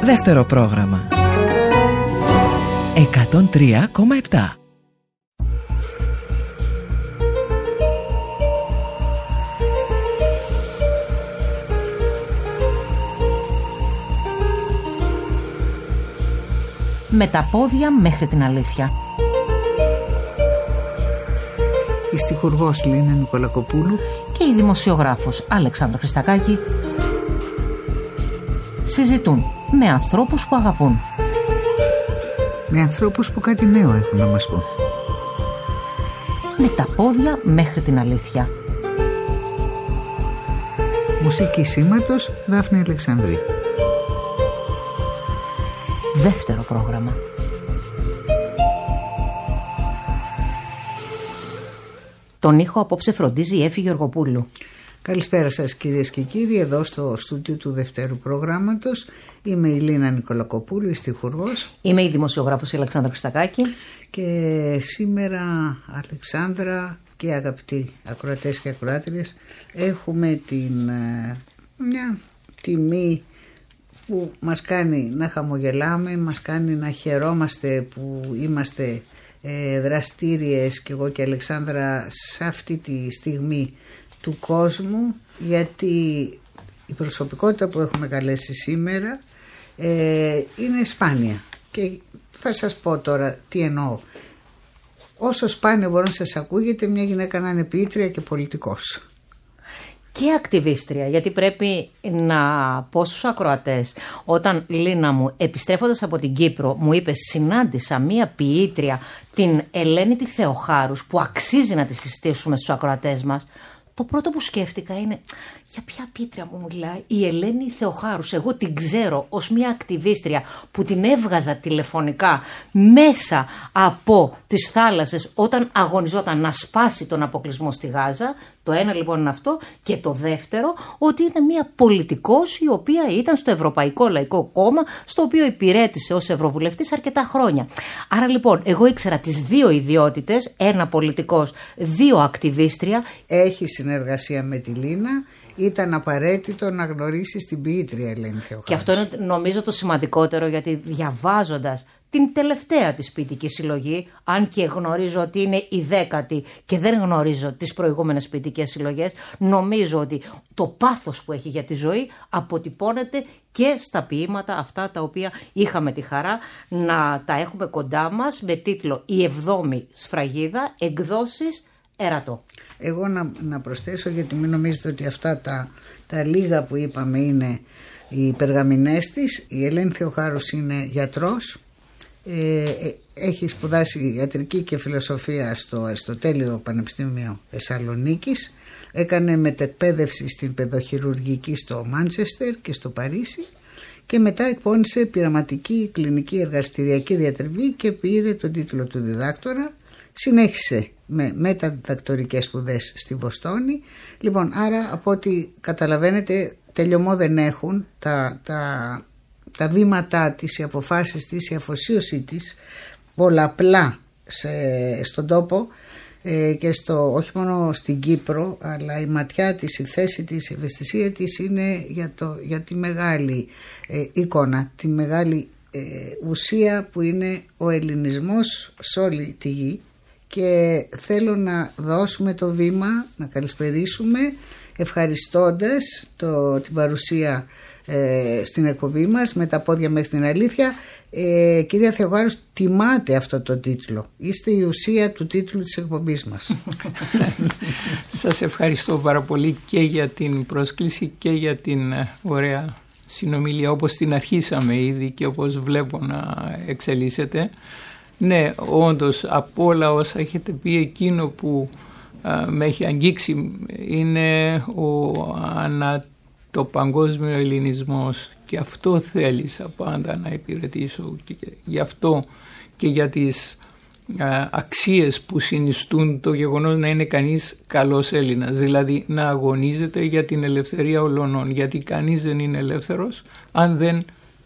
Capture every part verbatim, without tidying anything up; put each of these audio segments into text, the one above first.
Δεύτερο πρόγραμμα εκατόν τρία κόμμα επτά. Με τα πόδια μέχρι την αλήθεια. Η στιχουργός Λίνα Νικολακοπούλου Και η δημοσιογράφος Αλεξάνδρα Χριστακάκη συζητούν με ανθρώπους που αγαπούν. Με ανθρώπους που κάτι νέο έχουν να μας πούν. Με τα πόδια μέχρι την αλήθεια. Μουσική σήματος Δάφνη Αλεξανδρή. Δεύτερο πρόγραμμα. Τον ήχο απόψε φροντίζει η Έφη Γεωργοπούλου. Καλησπέρα σας κυρίες και κύριοι, εδώ στο στούντιο του Δευτέρου προγράμματος. Είμαι η Λίνα Νικολακοπούλου, η στιχουργός. Είμαι η δημοσιογράφος η Αλεξάνδρα Χριστακάκη. Και σήμερα, Αλεξάνδρα και αγαπητοί ακροατές και ακροάτριες, έχουμε την μια τιμή που μας κάνει να χαμογελάμε, μας κάνει να χαιρόμαστε που είμαστε ε, δραστήριες και εγώ και η Αλεξάνδρα σε αυτή τη στιγμή του κόσμου, γιατί η προσωπικότητα που έχουμε καλέσει σήμερα ε, είναι σπάνια και θα σας πω τώρα τι εννοώ. Όσο σπάνιο μπορεί να σας ακούγεται μια γυναίκα να είναι ποιήτρια και πολιτικός. Και ακτιβίστρια, γιατί πρέπει να πω στους ακροατές, όταν Λίνα μου επιστρέφοντας από την Κύπρο μου είπε συνάντησα μία ποιήτρια, την Ελένη τη Θεοχάρους, που αξίζει να τη συστήσουμε στους ακροατές μας, το πρώτο που σκέφτηκα είναι για ποια ποιήτρια μου μιλάει η Ελένη Θεοχάρους. Εγώ την ξέρω ως μια ακτιβίστρια που την έβγαζα τηλεφωνικά μέσα από τις θάλασσες όταν αγωνιζόταν να σπάσει τον αποκλεισμό στη Γάζα. Το ένα λοιπόν είναι αυτό, και το δεύτερο ότι είναι μια πολιτικός η οποία ήταν στο Ευρωπαϊκό Λαϊκό Κόμμα, στο οποίο υπηρέτησε ως ευρωβουλευτής αρκετά χρόνια. Άρα λοιπόν εγώ ήξερα τις δύο ιδιότητες, ένα πολιτικός, δύο ακτιβίστρια. Έχει συνεργασία με τη Λίνα. Ήταν απαραίτητο να γνωρίσεις την ποιήτρια Ελένη Θεοχάρους. Και αυτό είναι νομίζω το σημαντικότερο, γιατί διαβάζοντας την τελευταία της ποιητική συλλογή, αν και γνωρίζω ότι είναι η δέκατη και δεν γνωρίζω τις προηγούμενες ποιητικές συλλογές, νομίζω ότι το πάθος που έχει για τη ζωή αποτυπώνεται και στα ποίηματα αυτά τα οποία είχαμε τη χαρά να τα έχουμε κοντά μας με τίτλο «Η εβδόμη σφραγίδα», εκδόσεις Ερατό. Εγώ να, να προσθέσω, γιατί μην νομίζετε ότι αυτά τα, τα λίγα που είπαμε είναι οι περγαμηνές της. Η Ελένη Θεοχάρους είναι γιατρός, ε, έχει σπουδάσει ιατρική και φιλοσοφία στο Αριστοτέλειο Πανεπιστήμιο Θεσσαλονίκης, έκανε μετεκπαίδευση στην παιδοχειρουργική στο Μάντσεστερ και στο Παρίσι και μετά εκπώνησε πειραματική κλινική εργαστηριακή διατριβή και πήρε τον τίτλο του διδάκτορα. Συνέχισε με μεταδιδακτορικές σπουδές στη Βοστόνη. Λοιπόν, άρα από ό,τι καταλαβαίνετε τελειωμό δεν έχουν τα, τα, τα βήματά της, οι αποφάσεις της, η αφοσίωσή της πολλαπλά σε, στον τόπο ε, και στο, όχι μόνο στην Κύπρο, αλλά η ματιά της, η θέση της, η ευαισθησία της είναι για, το, για τη μεγάλη ε, εικόνα, τη μεγάλη ε, ουσία που είναι ο ελληνισμός σε όλη τη γη. Και θέλω να δώσουμε το βήμα, να καλησπερίσουμε ευχαριστώντας το, την παρουσία ε, στην εκπομπή μας με τα πόδια μέχρι την αλήθεια. ε, Κυρία Θεοχάρους, τιμάτε αυτό το τίτλο, είστε η ουσία του τίτλου της εκπομπής μας. Σας ευχαριστώ πάρα πολύ και για την πρόσκληση και για την ωραία συνομιλία όπως την αρχίσαμε ήδη και όπως βλέπω να εξελίσσεται. Ναι, όντως από όλα όσα έχετε πει, εκείνο που α, με έχει αγγίξει είναι ο ανα, το παγκόσμιο ελληνισμός, και αυτό θέλησα πάντα να υπηρετήσω, και γι' αυτό και για τις α, αξίες που συνιστούν το γεγονός να είναι κανείς καλός Έλληνας, δηλαδή να αγωνίζεται για την ελευθερία ολονών, γιατί κανείς δεν είναι ελεύθερος αν δεν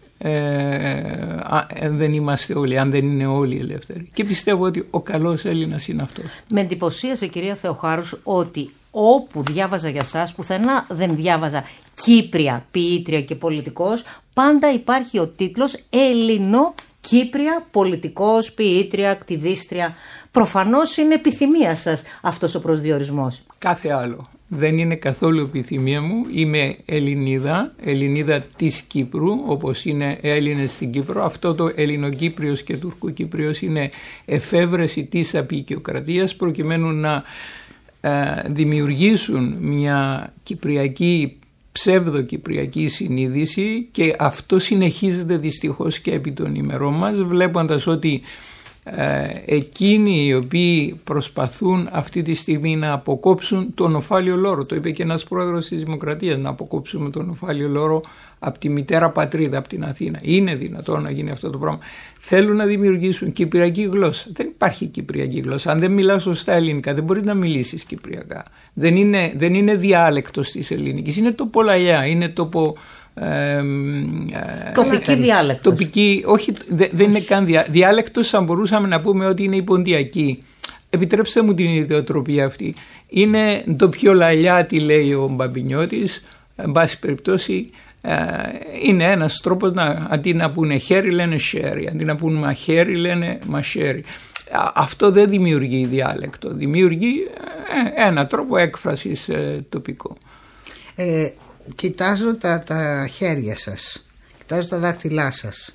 Ε, αν δεν είμαστε όλοι, αν δεν είναι όλοι ελεύθεροι. Και πιστεύω ότι ο καλός Έλληνας είναι αυτός. Με εντυπωσίασε, κυρία Θεοχάρους, ότι όπου διάβαζα για σας, πουθενά δεν διάβαζα Κύπρια, ποιήτρια και πολιτικός, πάντα υπάρχει ο τίτλος Ελληνο-Κύπρια, πολιτικός, ποιήτρια, ακτιβίστρια. Προφανώς είναι επιθυμία σας αυτός ο προσδιορισμός. Κάθε άλλο. Δεν είναι καθόλου επιθυμία μου. Είμαι Ελληνίδα, Ελληνίδα της Κύπρου, όπως είναι Έλληνες στην Κύπρο. Αυτό το Ελληνοκύπριος και Τουρκοκύπριος είναι εφεύρεση της αποικιοκρατίας προκειμένου να ε, δημιουργήσουν μια κυπριακή, ψεύδο-κυπριακή συνείδηση, και αυτό συνεχίζεται δυστυχώς και επί των ημερών μας, βλέποντας ότι Ε, εκείνοι οι οποίοι προσπαθούν αυτή τη στιγμή να αποκόψουν τον οφάλιο λόρο, το είπε και ένας πρόεδρος της Δημοκρατίας, να αποκόψουμε τον οφάλιο λόρο από τη μητέρα πατρίδα, από την Αθήνα. Είναι δυνατόν να γίνει αυτό το πράγμα? Θέλουν να δημιουργήσουν κυπριακή γλώσσα. Δεν υπάρχει κυπριακή γλώσσα. Αν δεν μιλάς σωστά ελληνικά, δεν μπορείς να μιλήσεις κυπριακά. Δεν είναι, δεν είναι διάλεκτος της ελληνικής, είναι τοπολαγιά, είναι τοπο... Ε, ε, τοπική διάλεκτος. Τοπική, όχι, δε, δεν είναι καν διά, διάλεκτος, θα μπορούσαμε να πούμε ότι είναι η ποντιακή. Επιτρέψτε μου την ιδιοτροπία αυτή. Είναι το πιο λαλιάτι, λέει ο Μπαμπινιώτης, εν πάση περιπτώσει. Ε, είναι ένας τρόπος να, αντί να πούνε χέρι λένε σέρι, αντί να πούνε μαχαίρι λένε μασέρι. Αυτό δεν δημιουργεί διάλεκτο, δημιουργεί ε, ένα τρόπο έκφρασης ε, τοπικό. Ε, κοιτάζω τα, τα χέρια σας, κοιτάζω τα δάχτυλά σας.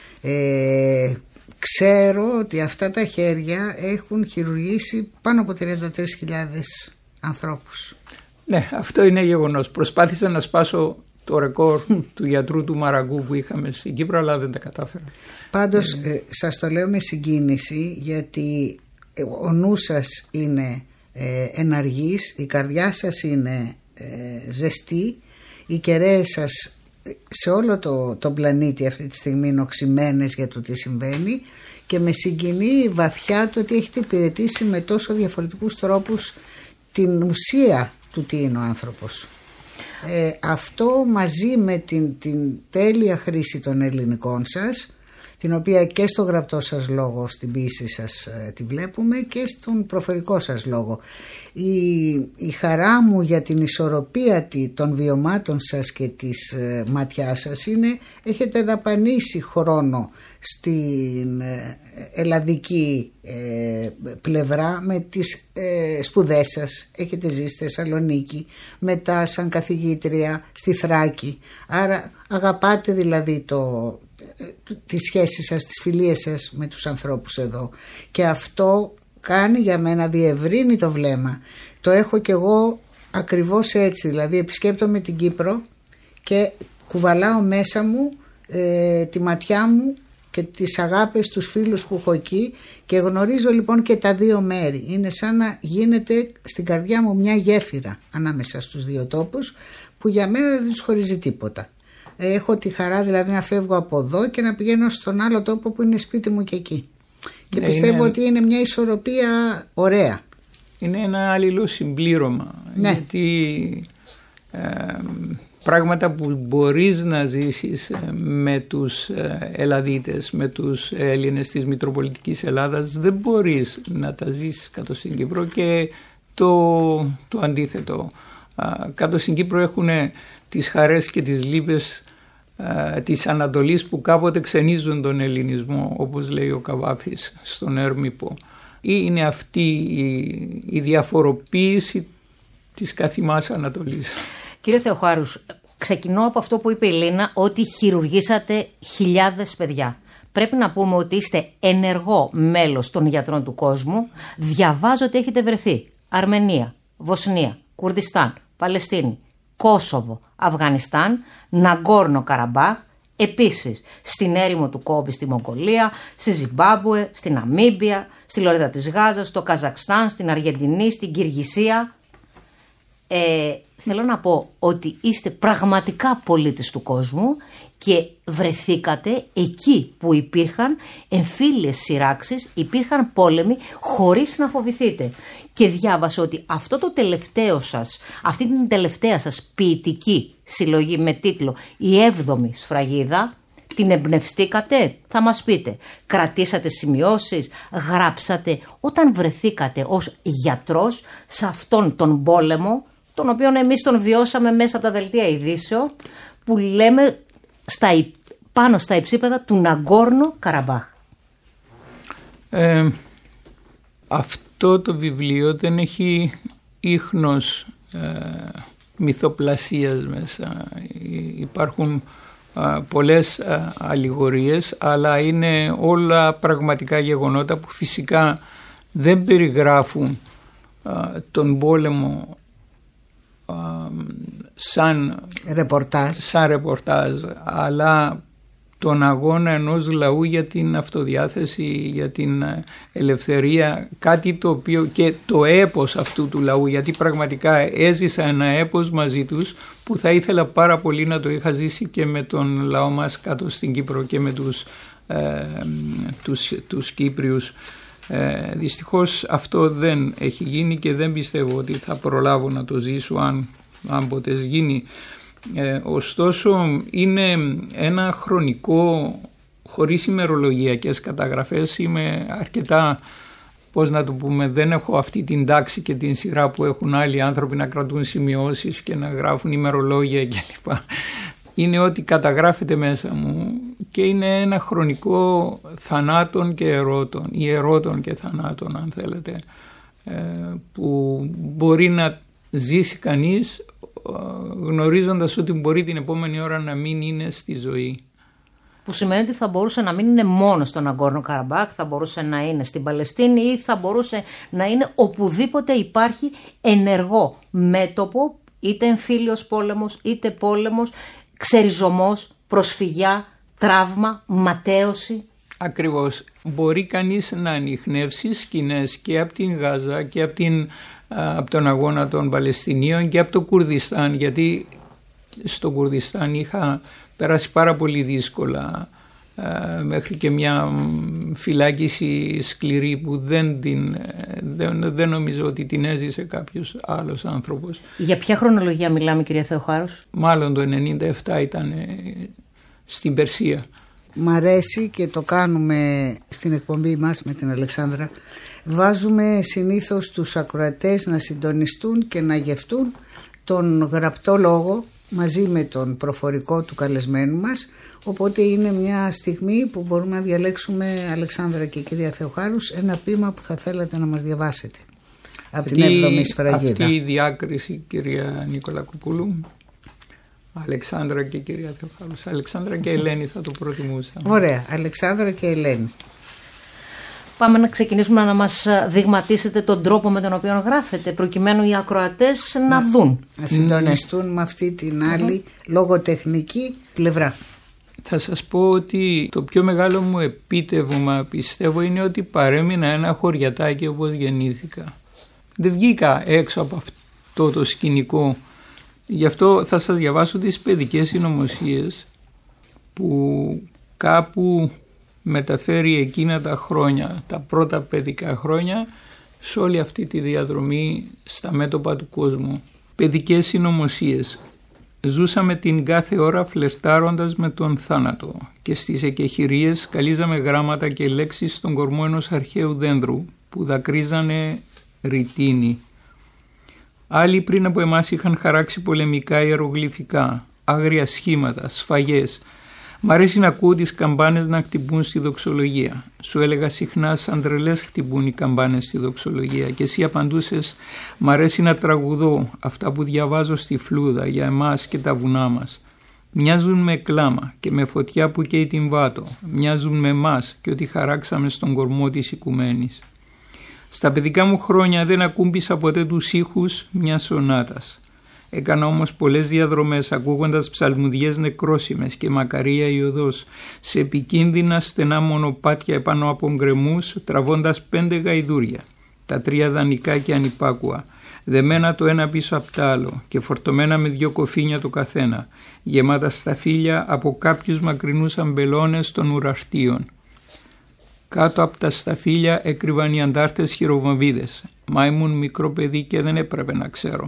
Ε, ξέρω ότι αυτά τα χέρια έχουν χειρουργήσει πάνω από τριάντα τρεις χιλιάδες ανθρώπους. Ναι, αυτό είναι γεγονός. Προσπάθησα να σπάσω το ρεκόρ του γιατρού του Μαραγκού που είχαμε στην Κύπρο, αλλά δεν τα κατάφερα. Πάντως ε, ε, σας το λέω με συγκίνηση, γιατί ο νους σας είναι ε, εναργής, η καρδιά σας είναι ε, ζεστή, οι κεραίες σας σε όλο το, το πλανήτη αυτή τη στιγμή είναι οξυμένες για το τι συμβαίνει, και με συγκινεί βαθιά το ότι έχετε υπηρετήσει με τόσο διαφορετικούς τρόπους την ουσία του τι είναι ο άνθρωπος. Ε, αυτό μαζί με την, την τέλεια χρήση των ελληνικών σας, την οποία και στο γραπτό σας λόγο, στην ποίηση σας ε, τη βλέπουμε, και στον προφορικό σας λόγο. Η, η χαρά μου για την ισορροπία των βιωμάτων σας και της ε, ματιάς σας είναι, έχετε δαπανίσει χρόνο στην ε, ελλαδική ε, πλευρά με τις ε, σπουδές σας. Έχετε ζήσει στη Θεσσαλονίκη, μετά σαν καθηγήτρια στη Θράκη, άρα αγαπάτε δηλαδή το, τις σχέσεις σας, τις φιλίες σας με τους ανθρώπους εδώ, και αυτό κάνει για μένα, διευρύνει το βλέμμα. Το έχω κι εγώ ακριβώς έτσι, δηλαδή επισκέπτομαι την Κύπρο και κουβαλάω μέσα μου ε, τη ματιά μου και τις αγάπες, τους φίλους που έχω εκεί, και γνωρίζω λοιπόν και τα δύο μέρη. Είναι σαν να γίνεται στην καρδιά μου μια γέφυρα ανάμεσα στους δύο τόπους, που για μένα δεν τους χωρίζει τίποτα. Έχω τη χαρά δηλαδή να φεύγω από εδώ και να πηγαίνω στον άλλο τόπο που είναι σπίτι μου και εκεί. Και ναι, πιστεύω είναι... ότι είναι μια ισορροπία ωραία. Είναι ένα αλληλοσυμπλήρωμα. Ναι. Γιατί ε, πράγματα που μπορείς να ζήσεις με τους Ελλαδίτες, με τους Έλληνες της Μητροπολιτικής Ελλάδας, δεν μπορείς να τα ζήσεις κάτω στην Κύπρο, και το, το αντίθετο. Κάτω στην Κύπρο έχουν τις χαρές και τις λύπες ε, της Ανατολής που κάποτε ξενίζουν τον ελληνισμό, όπως λέει ο Καβάφης στον Έρμηπο. Ή είναι αυτή η, η διαφοροποίηση της καθημάς Ανατολής. Κύριε Θεοχάρους, ξεκινώ από αυτό που είπε η Λίνα, ότι χειρουργήσατε χιλιάδες παιδιά. Πρέπει να πούμε ότι είστε ενεργό μέλος των γιατρών του κόσμου. Διαβάζω ότι έχετε βρεθεί Αρμενία, Βοσνία, Κουρδιστάν, Παλαιστίνη, Κόσοβο, Αφγανιστάν, Ναγκόρνο Καραμπάχ, επίσης στην έρημο του Κόμπι στη Μογγολία, στη Ζιμπάμπουε, στην Ναμίμπια, στη Λωρίδα της Γάζας, στο Καζακστάν, στην Αργεντινή, στην Κυργισία. Ε, θέλω να πω ότι είστε πραγματικά πολίτες του κόσμου και βρεθήκατε εκεί που υπήρχαν εμφύλιες σειράξεις, υπήρχαν πόλεμοι, χωρίς να φοβηθείτε. Και διάβασα ότι αυτό το τελευταίο σας, αυτή την τελευταία σας ποιητική συλλογή με τίτλο «Η έβδομη σφραγίδα», Την εμπνευστήκατε, θα μας πείτε. Κρατήσατε σημειώσεις, γράψατε όταν βρεθήκατε ως γιατρός σε αυτόν τον πόλεμο, τον οποίο εμείς τον βιώσαμε μέσα από τα δελτία ειδήσεων, που λέμε στα, πάνω στα υψίπεδα του Ναγκόρνο Καραμπάχ. Ε, αυτό το βιβλίο δεν έχει ίχνος ε, μυθοπλασίας μέσα. Υπάρχουν ε, πολλές ε, αλληγορίες, αλλά είναι όλα πραγματικά γεγονότα που φυσικά δεν περιγράφουν ε, τον πόλεμο ε, σαν ρεπορτάζ. σαν ρεπορτάζ, αλλά τον αγώνα ενός λαού για την αυτοδιάθεση, για την ελευθερία, κάτι το οποίο και το έπος αυτού του λαού, γιατί πραγματικά έζησα ένα έπος μαζί τους που θα ήθελα πάρα πολύ να το είχα ζήσει και με τον λαό μας κάτω στην Κύπρο και με τους, ε, τους, τους Κύπριους. Ε, δυστυχώς αυτό δεν έχει γίνει και δεν πιστεύω ότι θα προλάβω να το ζήσω αν, αν ποτέ γίνει. Ε, ωστόσο είναι ένα χρονικό χωρίς ημερολογιακές καταγραφές. Είμαι αρκετά, πώς να το πούμε, δεν έχω αυτή την τάξη και την σειρά που έχουν άλλοι άνθρωποι να κρατούν σημειώσεις και να γράφουν ημερολόγια κλπ. Είναι ότι καταγράφεται μέσα μου και είναι ένα χρονικό θανάτων και ερώτων ή ερώτων και θανάτων, αν θέλετε, ε, που μπορεί να ζήσει κανείς γνωρίζοντας ότι μπορεί την επόμενη ώρα να μην είναι στη ζωή. Που σημαίνει ότι θα μπορούσε να μην είναι μόνο στον Ναγκόρνο Καραμπάχ, θα μπορούσε να είναι στην Παλαιστίνη ή θα μπορούσε να είναι οπουδήποτε υπάρχει ενεργό μέτωπο, είτε εμφύλιος πόλεμος, είτε πόλεμος, ξεριζωμός, προσφυγιά, τραύμα, ματέωση. Ακριβώς. Μπορεί κανείς να ανιχνεύσει σκηνές και από την Γάζα και από την από τον αγώνα των Παλαιστινίων και από το Κουρδιστάν, γιατί στο Κουρδιστάν είχα περάσει πάρα πολύ δύσκολα μέχρι και μια φυλάκιση σκληρή που δεν, την, δεν, δεν νομίζω ότι την έζησε κάποιος άλλος άνθρωπος. Για ποια χρονολογία μιλάμε, κυρία Θεοχάρους? Μάλλον το ενενήντα επτά ήταν στην Περσία. Μ' αρέσει και το κάνουμε στην εκπομπή μας με την Αλεξάνδρα. Βάζουμε συνήθως τους ακροατές να συντονιστούν και να γευτούν τον γραπτό λόγο μαζί με τον προφορικό του καλεσμένου μας, οπότε είναι μια στιγμή που μπορούμε να διαλέξουμε, Αλεξάνδρα και κυρία Θεοχάρους, ένα ποίημα που θα θέλατε να μας διαβάσετε από την έβδομη σφραγίδα. Αυτή η διάκριση, κυρία Νικολακοπούλου, Αλεξάνδρα και κυρία Θεοχάρους. Αλεξάνδρα και Ελένη θα το προτιμούσα. Ωραία, Αλεξάνδρα και Ελένη. Πάμε να ξεκινήσουμε να μας δειγματίσετε τον τρόπο με τον οποίο γράφετε, προκειμένου οι ακροατές να, να δουν. Να συντονιστούν mm. με αυτή την άλλη mm. λογοτεχνική πλευρά. Θα σας πω ότι το πιο μεγάλο μου επίτευγμα, πιστεύω, είναι ότι παρέμεινα ένα χωριατάκι όπως γεννήθηκα. Δεν βγήκα έξω από αυτό το σκηνικό. Γι' αυτό θα σας διαβάσω τις παιδικές συνωμοσίες που κάπου μεταφέρει εκείνα τα χρόνια, τα πρώτα παιδικά χρόνια, σε όλη αυτή τη διαδρομή στα μέτωπα του κόσμου. Παιδικές συνωμοσίες. Ζούσαμε την κάθε ώρα φλερτάροντας με τον θάνατο και στις εκεχηρίες σκαλίζαμε γράμματα και λέξεις στον κορμό ενός αρχαίου δένδρου που δακρύζανε ρητίνη. Άλλοι πριν από εμάς είχαν χαράξει πολεμικά ιερογλυφικά, άγρια σχήματα, σφαγές. Μ' αρέσει να ακούω τις καμπάνες να χτυπούν στη δοξολογία. Σου έλεγα συχνά σαν τρελές χτυπούν οι καμπάνες στη δοξολογία και εσύ απαντούσες μ' αρέσει να τραγουδώ αυτά που διαβάζω στη φλούδα για εμάς και τα βουνά μας. Μοιάζουν με κλάμα και με φωτιά που καίει την Βάτο. Μοιάζουν με εμάς και ότι χαράξαμε στον κορμό της οικουμένης. Στα παιδικά μου χρόνια δεν ακούμπησα ποτέ τους ήχους μιας σονάτας. Έκανα όμως πολλές διαδρομές ακούγοντας ψαλμουδιές νεκρόσιμες και μακαρία η οδός σε επικίνδυνα στενά μονοπάτια επάνω από γκρεμούς τραβώντας πέντε γαϊδούρια, τα τρία δανεικά και ανυπάκουα, δεμένα το ένα πίσω απ' τ' άλλο και φορτωμένα με δυο κοφίνια το καθένα, γεμάτα σταφύλια από κάποιους μακρινούς αμπελώνες των ουραρτίων. Κάτω από τα σταφύλια έκρυβαν οι αντάρτες χειροβομβίδες, μα ήμουν μικρό παιδί και δεν έπρεπε να ξέρω.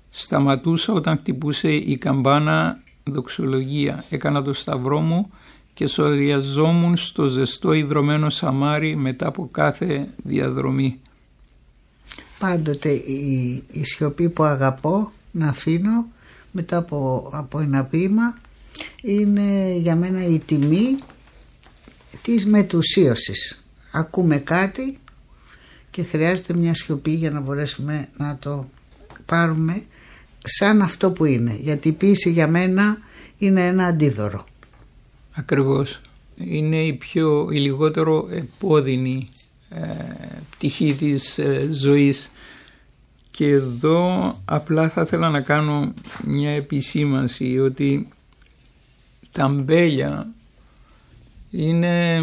Σταματούσα όταν χτυπούσε η καμπάνα δοξολογία, έκανα το σταυρό μου και σοριαζόμουν στο ζεστό υδρωμένο σαμάρι μετά από κάθε διαδρομή. Πάντοτε η, η σιωπή που αγαπώ να αφήνω μετά από, από ένα βήμα είναι για μένα η τιμή της μετουσίωσης. Ακούμε κάτι και χρειάζεται μια σιωπή για να μπορέσουμε να το πάρουμε σαν αυτό που είναι. Γιατί η ποίηση για μένα είναι ένα αντίδωρο. Ακριβώς. Είναι η, πιο, η λιγότερο επώδυνη ε, πτυχή της ε, ζωής. Και εδώ απλά θα ήθελα να κάνω μια επισήμανση ότι τα αμπέλια είναι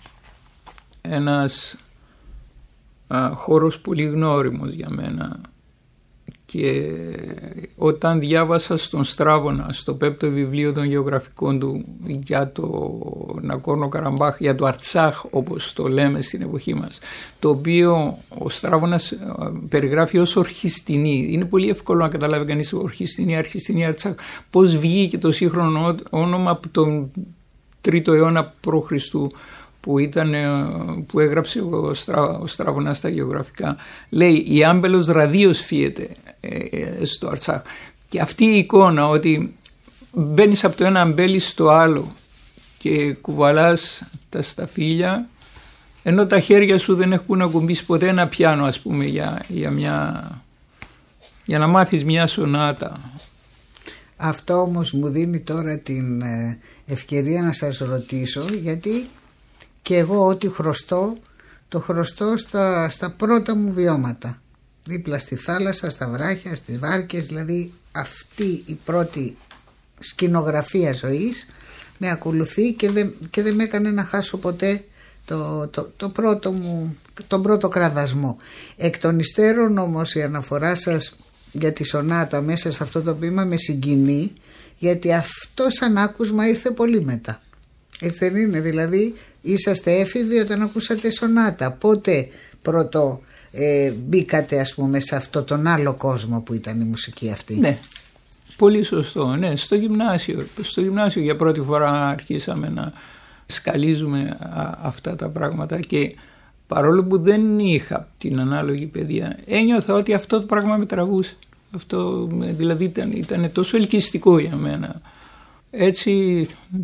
ένας α, χώρος πολύ γνώριμος για μένα, και όταν διάβασα στον Στράβωνα, στο πέμπτο βιβλίο των γεωγραφικών του για το Ναγκόρνο Καραμπάχ, για το Αρτσάχ όπως το λέμε στην εποχή μας, το οποίο ο Στράβωνας περιγράφει ως ορχιστινή. Είναι πολύ εύκολο να καταλάβει κανείς ορχιστινή, αρχιστινή, Αρτσάχ, πώς βγήκε το σύγχρονο όνομα από τον τρίτο αιώνα π.Χ. που, ήταν, που έγραψε ο, Στρα, ο Στράβωνας στα γεωγραφικά. Λέει η άμπελος ραδίως φύεται ε, στο Αρτσάχ. Και αυτή η εικόνα ότι μπαίνεις από το ένα αμπέλι στο άλλο και κουβαλάς τα σταφύλια, ενώ τα χέρια σου δεν έχουν ακουμπήσει ποτέ ένα πιάνο, ας πούμε, για, για, μια, για να μάθεις μια σονάτα. Αυτό όμως μου δίνει τώρα την ευκαιρία να σας ρωτήσω, γιατί και εγώ ό,τι χρωστώ, το χρωστώ στα, στα πρώτα μου βιώματα. Δίπλα στη θάλασσα, στα βράχια, στις βάρκες, δηλαδή αυτή η πρώτη σκηνογραφία ζωής με ακολουθεί και δεν, και δεν με έκανε να χάσω ποτέ το, το, το πρώτο μου, τον πρώτο κραδασμό. Εκ των υστέρων όμως η αναφορά σας για τη σονάτα μέσα σε αυτό το ποίημα με συγκινεί, γιατί αυτό σαν άκουσμα ήρθε πολύ μετά. Έτσι δεν είναι? Δηλαδή είσαστε έφηβοι όταν ακούσατε σονάτα. Πότε πρώτο ε, μπήκατε, ας πούμε, σε αυτό τον άλλο κόσμο που ήταν η μουσική αυτή? Ναι, πολύ σωστό. Ναι, στο γυμνάσιο. Στο γυμνάσιο για πρώτη φορά αρχίσαμε να σκαλίζουμε α, αυτά τα πράγματα, και παρόλο που δεν είχα την ανάλογη παιδεία, ένιωθα ότι αυτό το πράγμα με τραβούσε. Αυτό δηλαδή ήταν, ήταν τόσο ελκυστικό για μένα. Έτσι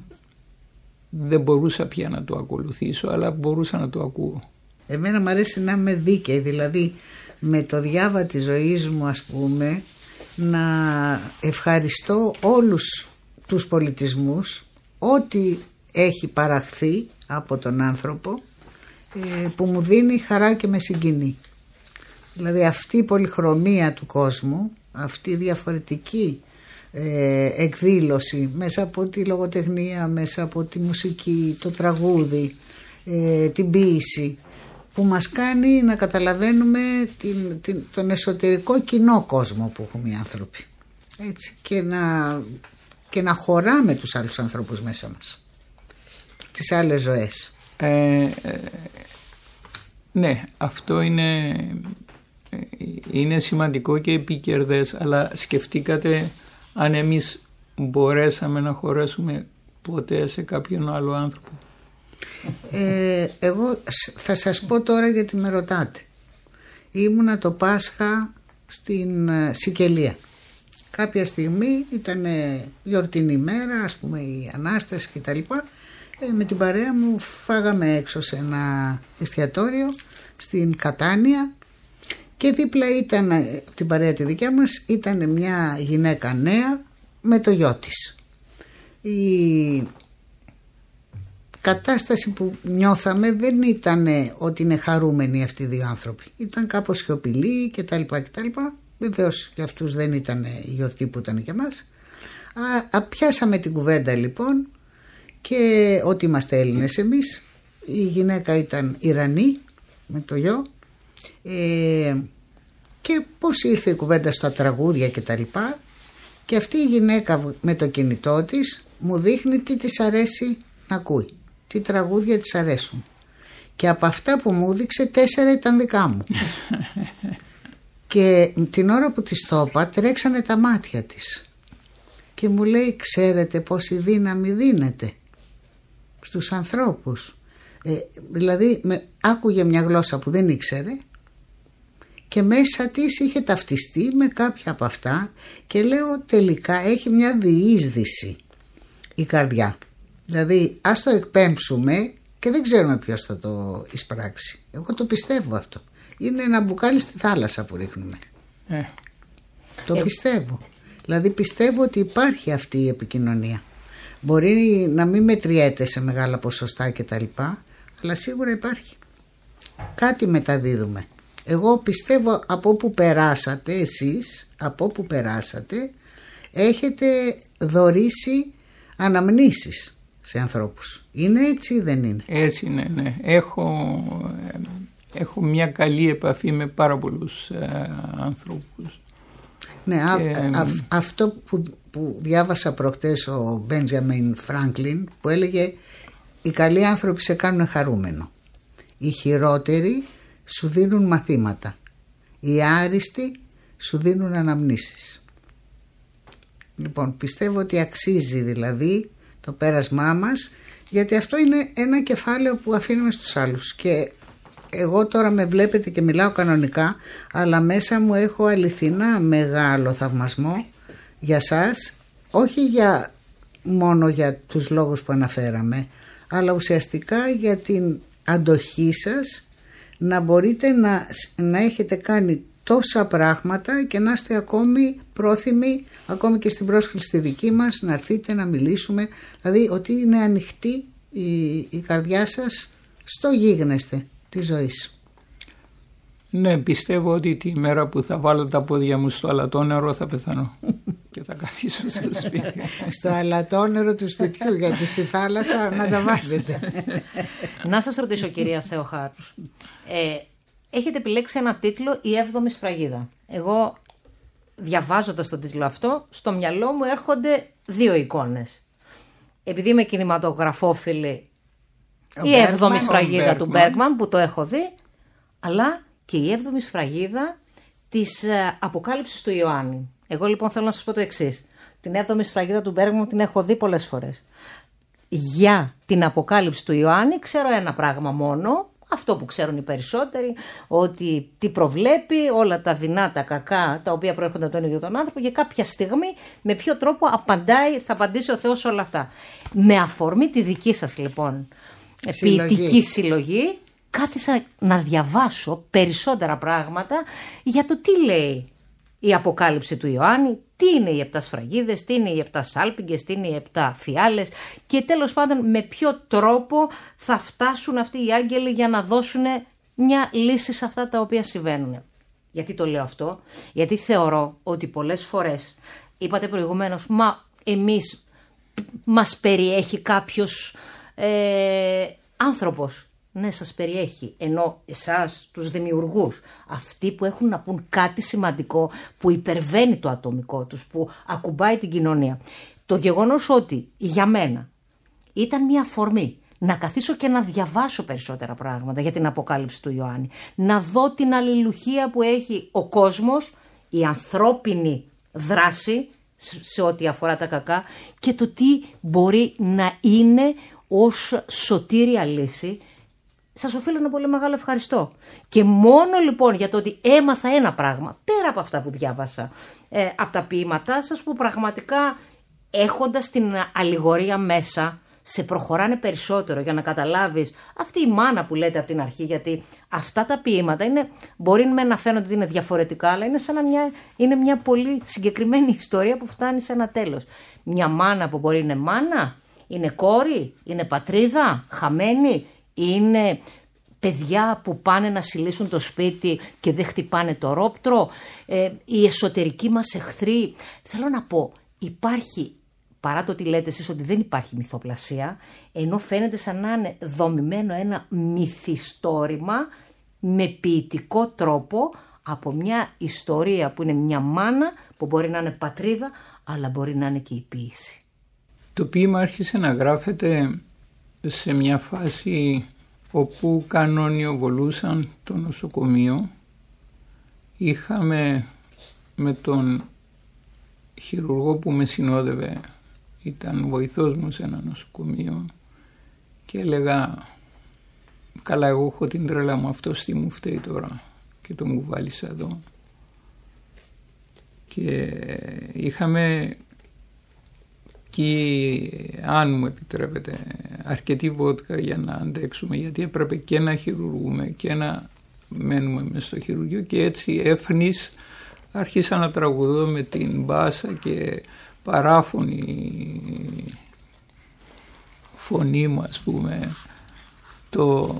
δεν μπορούσα πια να το ακολουθήσω, αλλά μπορούσα να το ακούω. Εμένα μου αρέσει να είμαι δίκαιη, δηλαδή με το διάβα της ζωής μου, ας πούμε, να ευχαριστώ όλους τους πολιτισμούς, ό,τι έχει παραχθεί από τον άνθρωπο, που μου δίνει χαρά και με συγκινεί. Δηλαδή αυτή η πολυχρωμία του κόσμου, αυτή η διαφορετική ε, εκδήλωση μέσα από τη λογοτεχνία, μέσα από τη μουσική, το τραγούδι, ε, την ποίηση, που μας κάνει να καταλαβαίνουμε την, την, τον εσωτερικό κοινό κόσμο που έχουμε οι άνθρωποι, έτσι, και να, και να χωράμε τους άλλους ανθρώπους μέσα μας, τις άλλες ζωές. Ε, ε, ναι, αυτό είναι, είναι σημαντικό και επικερδές, αλλά σκεφτήκατε αν εμείς μπορέσαμε να χωρέσουμε ποτέ σε κάποιον άλλο άνθρωπο? Ε, εγώ θα σας πω τώρα, γιατί με ρωτάτε. Ήμουνα το Πάσχα στην Σικελία. Κάποια στιγμή ήταν γιορτινή μέρα, ας πούμε η Ανάσταση και τα λοιπά. Ε, με την παρέα μου φάγαμε έξω σε ένα εστιατόριο στην Κατάνια, και δίπλα ήταν, την παρέα τη δικιά μας, ήταν μια γυναίκα νέα με το γιο της. Η κατάσταση που νιώθαμε δεν ήταν ότι είναι χαρούμενοι αυτοί οι δύο άνθρωποι. Ήταν κάπως σιωπηλοί και τα λοιπά και τα λοιπά. Βεβαίως για αυτούς δεν ήταν η γιορτή που ήταν για μας. Α, πιάσαμε την κουβέντα λοιπόν, και ότι είμαστε Έλληνες εμείς. Η γυναίκα ήταν Ιρανή με το γιο, ε, και πώς ήρθε η κουβέντα στα τραγούδια και τα λοιπά, και αυτή η γυναίκα με το κινητό της μου δείχνει τι της αρέσει να ακούει, τι τραγούδια της αρέσουν, και από αυτά που μου δείξε τέσσερα ήταν δικά μου. Και την ώρα που της το είπα τρέξανε τα μάτια της και μου λέει, ξέρετε πόση δύναμη δίνεται? στους ανθρώπους. Ε, δηλαδή με, άκουγε μια γλώσσα που δεν ήξερε και μέσα της είχε ταυτιστεί με κάποια από αυτά και λέω τελικά έχει μια διείσδυση η καρδιά. Δηλαδή ας το εκπέμψουμε και δεν ξέρουμε ποιος θα το εισπράξει. Εγώ το πιστεύω αυτό. Είναι ένα μπουκάλι στη θάλασσα που ρίχνουμε. Ε. Το ε. πιστεύω. Δηλαδή πιστεύω ότι υπάρχει αυτή η επικοινωνία. Μπορεί να μην μετριέται σε μεγάλα ποσοστά κτλ, αλλά σίγουρα υπάρχει. Κάτι μεταδίδουμε. Εγώ πιστεύω από όπου περάσατε εσείς, από όπου περάσατε, έχετε δωρήσει αναμνήσεις σε ανθρώπους. Είναι έτσι ή δεν είναι? Έτσι είναι, ναι. Έχω, έχω μια καλή επαφή με πάρα πολλούς ε, ανθρώπους. Ναι, και... α, α, αυτό που, που διάβασα προχτές ο Μπέντζαμιν Φράγκλιν που έλεγε οι καλοί άνθρωποι σε κάνουν χαρούμενο. Οι χειρότεροι σου δίνουν μαθήματα. Οι άριστοι σου δίνουν αναμνήσεις. Λοιπόν, πιστεύω ότι αξίζει δηλαδή το πέρασμά μας, γιατί αυτό είναι ένα κεφάλαιο που αφήνουμε στους άλλους. Και εγώ τώρα με βλέπετε και μιλάω κανονικά, αλλά μέσα μου έχω αληθινά μεγάλο θαυμασμό για σας, όχι για, μόνο για τους λόγους που αναφέραμε, αλλά ουσιαστικά για την αντοχή σας να μπορείτε να, να έχετε κάνει τόσα πράγματα και να είστε ακόμη πρόθυμοι, ακόμη και στην πρόσκληση στη δική μας, να έρθετε να μιλήσουμε, δηλαδή ότι είναι ανοιχτή η, η καρδιά σας στο γίγνεσθε της ζωής. Ναι, πιστεύω ότι τη μέρα που θα βάλω τα πόδια μου στο αλατόνερο θα πεθάνω και θα καθίσω στο σπίτι. Στο αλατόνερο του σπιτιού, γιατί στη θάλασσα να τα βάζετε. Να σας ρωτήσω, κυρία Θεοχάρου, ε, έχετε επιλέξει ένα τίτλο «Η έβδομη σφραγίδα». Εγώ διαβάζοντας τον τίτλο αυτό, στο μυαλό μου έρχονται δύο εικόνες. Επειδή είμαι κινηματογραφόφιλη, ο η έβδομη σφραγίδα του Μπέργκμαν που το έχω δει, αλλά και η έβδομη σφραγίδα της ε, Αποκάλυψης του Ιωάννη. Εγώ λοιπόν θέλω να σας πω το εξής. Την έβδομη σφραγίδα του Μπέργκμαν την έχω δει πολλές φορές. Για την Αποκάλυψη του Ιωάννη ξέρω ένα πράγμα μόνο, αυτό που ξέρουν οι περισσότεροι, ότι τι προβλέπει, όλα τα δεινά, τα κακά, τα οποία προέρχονται από τον ίδιο τον άνθρωπο, και κάποια στιγμή με ποιο τρόπο απαντάει, θα απαντήσει ο Θεός όλα αυτά. Με αφορμή τη δική σας λοιπόν ποιητική συλλογή, κάθισα να διαβάσω περισσότερα πράγματα για το τι λέει η Αποκάλυψη του Ιωάννη, τι είναι οι επτά σφραγίδες, τι είναι οι επτά σάλπιγγες, τι είναι οι επτά φιάλες και τέλος πάντων με ποιο τρόπο θα φτάσουν αυτοί οι άγγελοι για να δώσουν μια λύση σε αυτά τα οποία συμβαίνουν. Γιατί το λέω αυτό? Γιατί θεωρώ ότι πολλές φορές, είπατε προηγουμένως, μα εμείς μας περιέχει κάποιος ε, άνθρωπος. Ναι, σας περιέχει, ενώ εσάς τους δημιουργούς, αυτοί που έχουν να πούν κάτι σημαντικό που υπερβαίνει το ατομικό τους, που ακουμπάει την κοινωνία. Το γεγονός ότι για μένα ήταν μια αφορμή να καθίσω και να διαβάσω περισσότερα πράγματα για την Αποκάλυψη του Ιωάννη, να δω την αλληλουχία που έχει ο κόσμος, η ανθρώπινη δράση σε ό,τι αφορά τα κακά και το τι μπορεί να είναι ως σωτήρια λύση. Σας οφείλω ένα πολύ μεγάλο ευχαριστώ. Και μόνο λοιπόν για το ότι έμαθα ένα πράγμα, πέρα από αυτά που διάβασα, ε, από τα ποίηματά σας που πραγματικά έχοντας την αλληγορία μέσα, σε προχωράνε περισσότερο για να καταλάβεις αυτή η μάνα που λέτε από την αρχή, γιατί αυτά τα ποίηματα είναι, μπορεί να φαίνονται ότι είναι διαφορετικά, αλλά είναι, σαν μια, είναι μια πολύ συγκεκριμένη ιστορία που φτάνει σε ένα τέλος. Μια μάνα που μπορεί να είναι μάνα, είναι κόρη, είναι πατρίδα, χαμένη, είναι παιδιά που πάνε να συλλήσουν το σπίτι και δεν χτυπάνε το ρόπτρο, ε, οι εσωτερικοί μας εχθροί. Θέλω να πω, υπάρχει, παρά το ότι λέτε εσείς ότι δεν υπάρχει μυθοπλασία, ενώ φαίνεται σαν να είναι δομημένο ένα μυθιστόρημα με ποιητικό τρόπο από μια ιστορία που είναι μια μάνα, που μπορεί να είναι πατρίδα, αλλά μπορεί να είναι και η ποίηση. Το ποίημα άρχισε να γράφεται σε μια φάση όπου κανονιοβολούσαν το νοσοκομείο. Είχαμε με τον χειρουργό που με συνόδευε, ήταν βοηθός μου σε ένα νοσοκομείο, και έλεγα καλά, εγώ έχω την τρέλα μου, αυτός τι μου φταίει τώρα και το μου βάλεις εδώ. Και είχαμε και, αν μου επιτρέπετε, αρκετή βότκα για να αντέξουμε, γιατί έπρεπε και να χειρουργούμε και να μένουμε μες στο χειρουργείο, και έτσι έφνης άρχισα να τραγουδώ με την μπάσα και παράφωνη φωνή μου, ας πούμε, το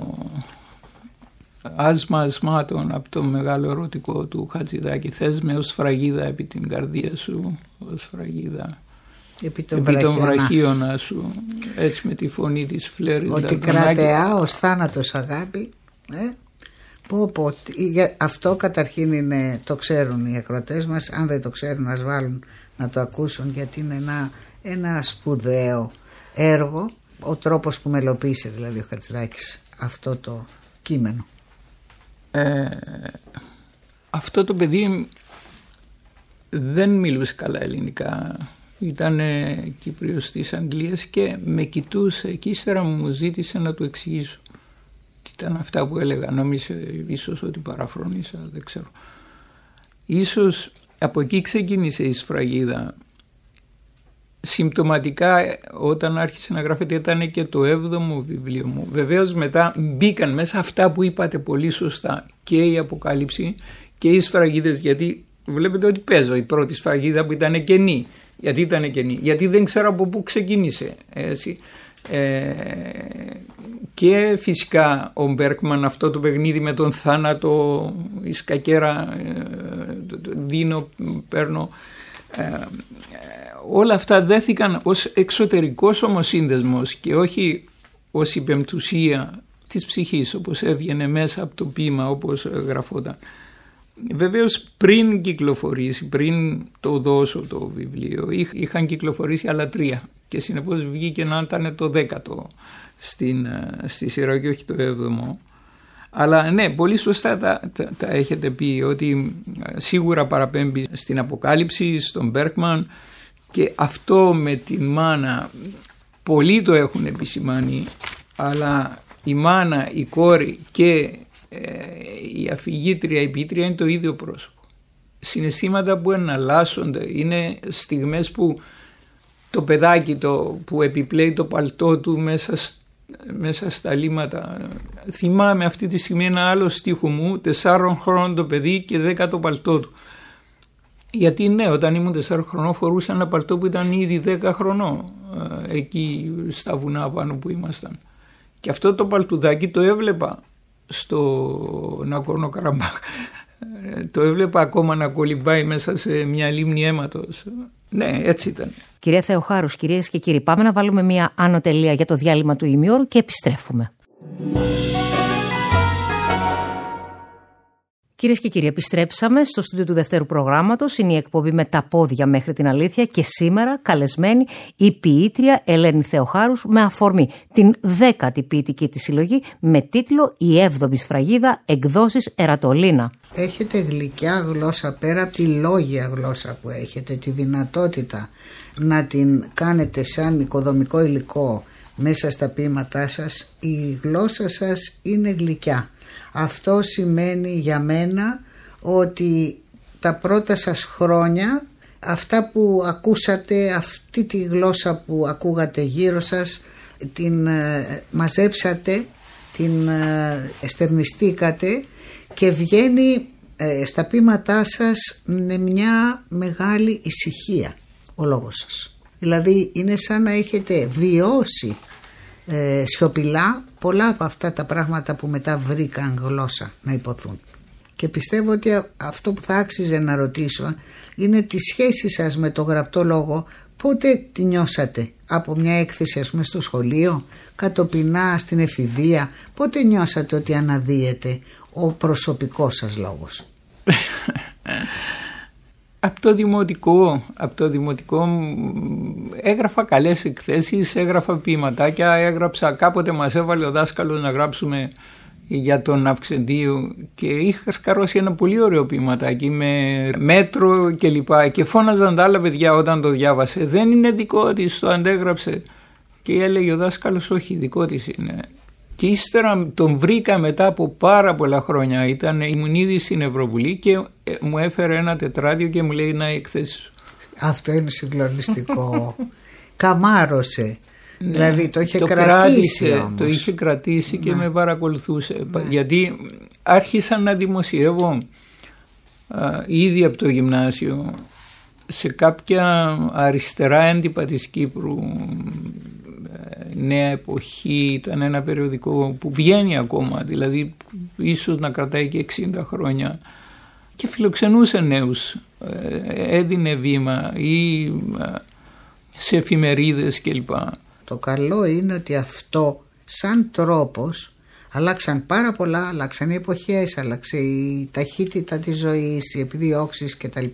άσμα ασμάτων από το μεγάλο ερωτικό του Χατζηδάκη. Θες με ως φραγίδα επί την καρδία σου, ως φραγίδα επί των, επί των βραχίωνα σου, έτσι με τη φωνή της Φλέριντα. Ότι κρατεά ως θάνατος αγάπη. Ε? Πω, πω, αυτό καταρχήν είναι, το ξέρουν οι ακροατές μας. Αν δεν το ξέρουν, ας βάλουν να το ακούσουν, γιατί είναι ένα, ένα σπουδαίο έργο, ο τρόπος που μελοποίησε δηλαδή ο Χατζηδάκης αυτό το κείμενο. Ε, αυτό το παιδί δεν μιλούσε καλά ελληνικά, ήταν Κύπριος της Αγγλίας και με κοιτούσε και ύστερα μου ζήτησε να του εξηγήσω τι ήταν αυτά που έλεγα. Νόμιζε ίσως ότι παραφρονήσα, δεν ξέρω. Ίσως από εκεί ξεκίνησε η σφραγίδα. Συμπτωματικά όταν άρχισε να γράφεται ήταν και το έβδομο βιβλίο μου. Βεβαίως μετά μπήκαν μέσα αυτά που είπατε πολύ σωστά, και η Αποκάλυψη και οι σφραγίδες, γιατί βλέπετε ότι παίζω η πρώτη σφραγίδα που ήταν κενή. Γιατί ήταν κενή, γιατί δεν ξέρω από πού ξεκίνησε, έτσι. Ε, και φυσικά ο Μπέρκμαν, αυτό το παιχνίδι με τον θάνατο, η σκακέρα, ε, δίνω, παίρνω, ε, όλα αυτά δέθηκαν ως εξωτερικός ομοσύνδεσμος και όχι ως η πεμπτουσία της ψυχής, όπως έβγαινε μέσα από το ποίημα, όπως γραφόταν. Βεβαίως πριν κυκλοφορήσει, πριν το δώσω το βιβλίο, είχαν κυκλοφορήσει άλλα τρία και συνεπώς βγήκε να ήταν το δέκατο στην, στη σειρά και όχι το έβδομο. Αλλά ναι, πολύ σωστά τα, τα, τα έχετε πει, ότι σίγουρα παραπέμπει στην Αποκάλυψη, στον Μπέρκμαν, και αυτό με την μάνα πολλοί το έχουν επισημάνει, αλλά η μάνα, η κόρη και ε, η αφηγήτρια, η ποιήτρια είναι το ίδιο πρόσωπο. Συναισθήματα που εναλλάσσονται, είναι στιγμές που το παιδάκι το, που επιπλέει το παλτό του μέσα, μέσα στα λίματα. Θυμάμαι αυτή τη στιγμή ένα άλλο στίχο μου, τεσσάρων χρόνων το παιδί και δέκα το παλτό του. Γιατί ναι, όταν ήμουν τεσσάρων χρονών φορούσα ένα παλτό που ήταν ήδη δέκα χρονών, εκεί στα βουνά πάνω που ήμασταν. Και αυτό το παλτουδάκι το έβλεπα στο Ναγκόρνο Καραμπάχ. Το έβλεπα ακόμα να κολυμπάει μέσα σε μια λίμνη αίματος. Ναι, έτσι ήταν. Κυρία Θεοχάρους, κυρίες και κύριοι, πάμε να βάλουμε μια άνω τελεία για το διάλειμμα του ημιώρου και επιστρέφουμε. Κυρίες και κύριοι, επιστρέψαμε στο στούντιο του δευτέρου προγράμματος. Είναι η εκπομπή «Με τα πόδια μέχρι την αλήθεια» και σήμερα καλεσμένη η ποιήτρια Ελένη Θεοχάρους με αφορμή την δέκατη ποιητική της συλλογή με τίτλο «Η έβδομη σφραγίδα, εκδόσεις Ερατολίνα». Έχετε γλυκιά γλώσσα, πέρα από τη λόγια γλώσσα που έχετε, τη δυνατότητα να την κάνετε σαν οικοδομικό υλικό μέσα στα ποίηματά σας. Η γλώσσα σας είναι γλυκιά. Αυτό σημαίνει για μένα ότι τα πρώτα σας χρόνια, αυτά που ακούσατε, αυτή τη γλώσσα που ακούγατε γύρω σας, την ε, μαζέψατε, την ε, εστερνιστήκατε και βγαίνει ε, στα ποίηματά σας με μια μεγάλη ησυχία ο λόγος σας. Δηλαδή είναι σαν να έχετε βιώσει ε, σιωπηλά πολλά από αυτά τα πράγματα που μετά βρήκαν γλώσσα να υποθούν. Και πιστεύω ότι αυτό που θα άξιζε να ρωτήσω είναι τη σχέση σας με το γραπτό λόγο. Πότε τη νιώσατε? Από μια έκθεση, ας πούμε, στο σχολείο, κατοπινά στην εφηβεία? Πότε νιώσατε ότι αναδύεται ο προσωπικός σας λόγος? Από το δημοτικό, από το δημοτικό έγραφα καλές εκθέσεις, έγραφα ποιηματάκια, έγραψα, κάποτε μας έβαλε ο δάσκαλος να γράψουμε για τον Αυξεντίου και είχα σκαρώσει ένα πολύ ωραίο ποιηματάκι με μέτρο κλπ. Και, και φώναζαν τα άλλα παιδιά όταν το διάβασε. Δεν είναι δικό της, το αντέγραψε. Και έλεγε ο δάσκαλος όχι, δικό της είναι. Και ύστερα τον βρήκα μετά από πάρα πολλά χρόνια, ήταν, ήμουν ήδη στην Ευρωβουλή και μου έφερε ένα τετράδιο και μου λέει να εκθέσει σου. Αυτό είναι συγκλονιστικό. Καμάρωσε. Ναι, δηλαδή το είχε το κρατήσει κράτησε, όμως. Το είχε κρατήσει και ναι. με παρακολουθούσε. Ναι. Γιατί άρχισα να δημοσιεύω α, ήδη από το γυμνάσιο σε κάποια αριστερά έντυπα της Κύπρου. Νέα Εποχή ήταν ένα περιοδικό που βγαίνει ακόμα, δηλαδή ίσως να κρατάει και εξήντα χρόνια, και φιλοξενούσε νέους, έδινε βήμα ή σε εφημερίδες κλπ. Το καλό είναι ότι αυτό σαν τρόπος, αλλάξαν πάρα πολλά, αλλάξαν οι εποχές, άλλαξε η ταχύτητα της ζωής, οι επιδιώξεις κτλ.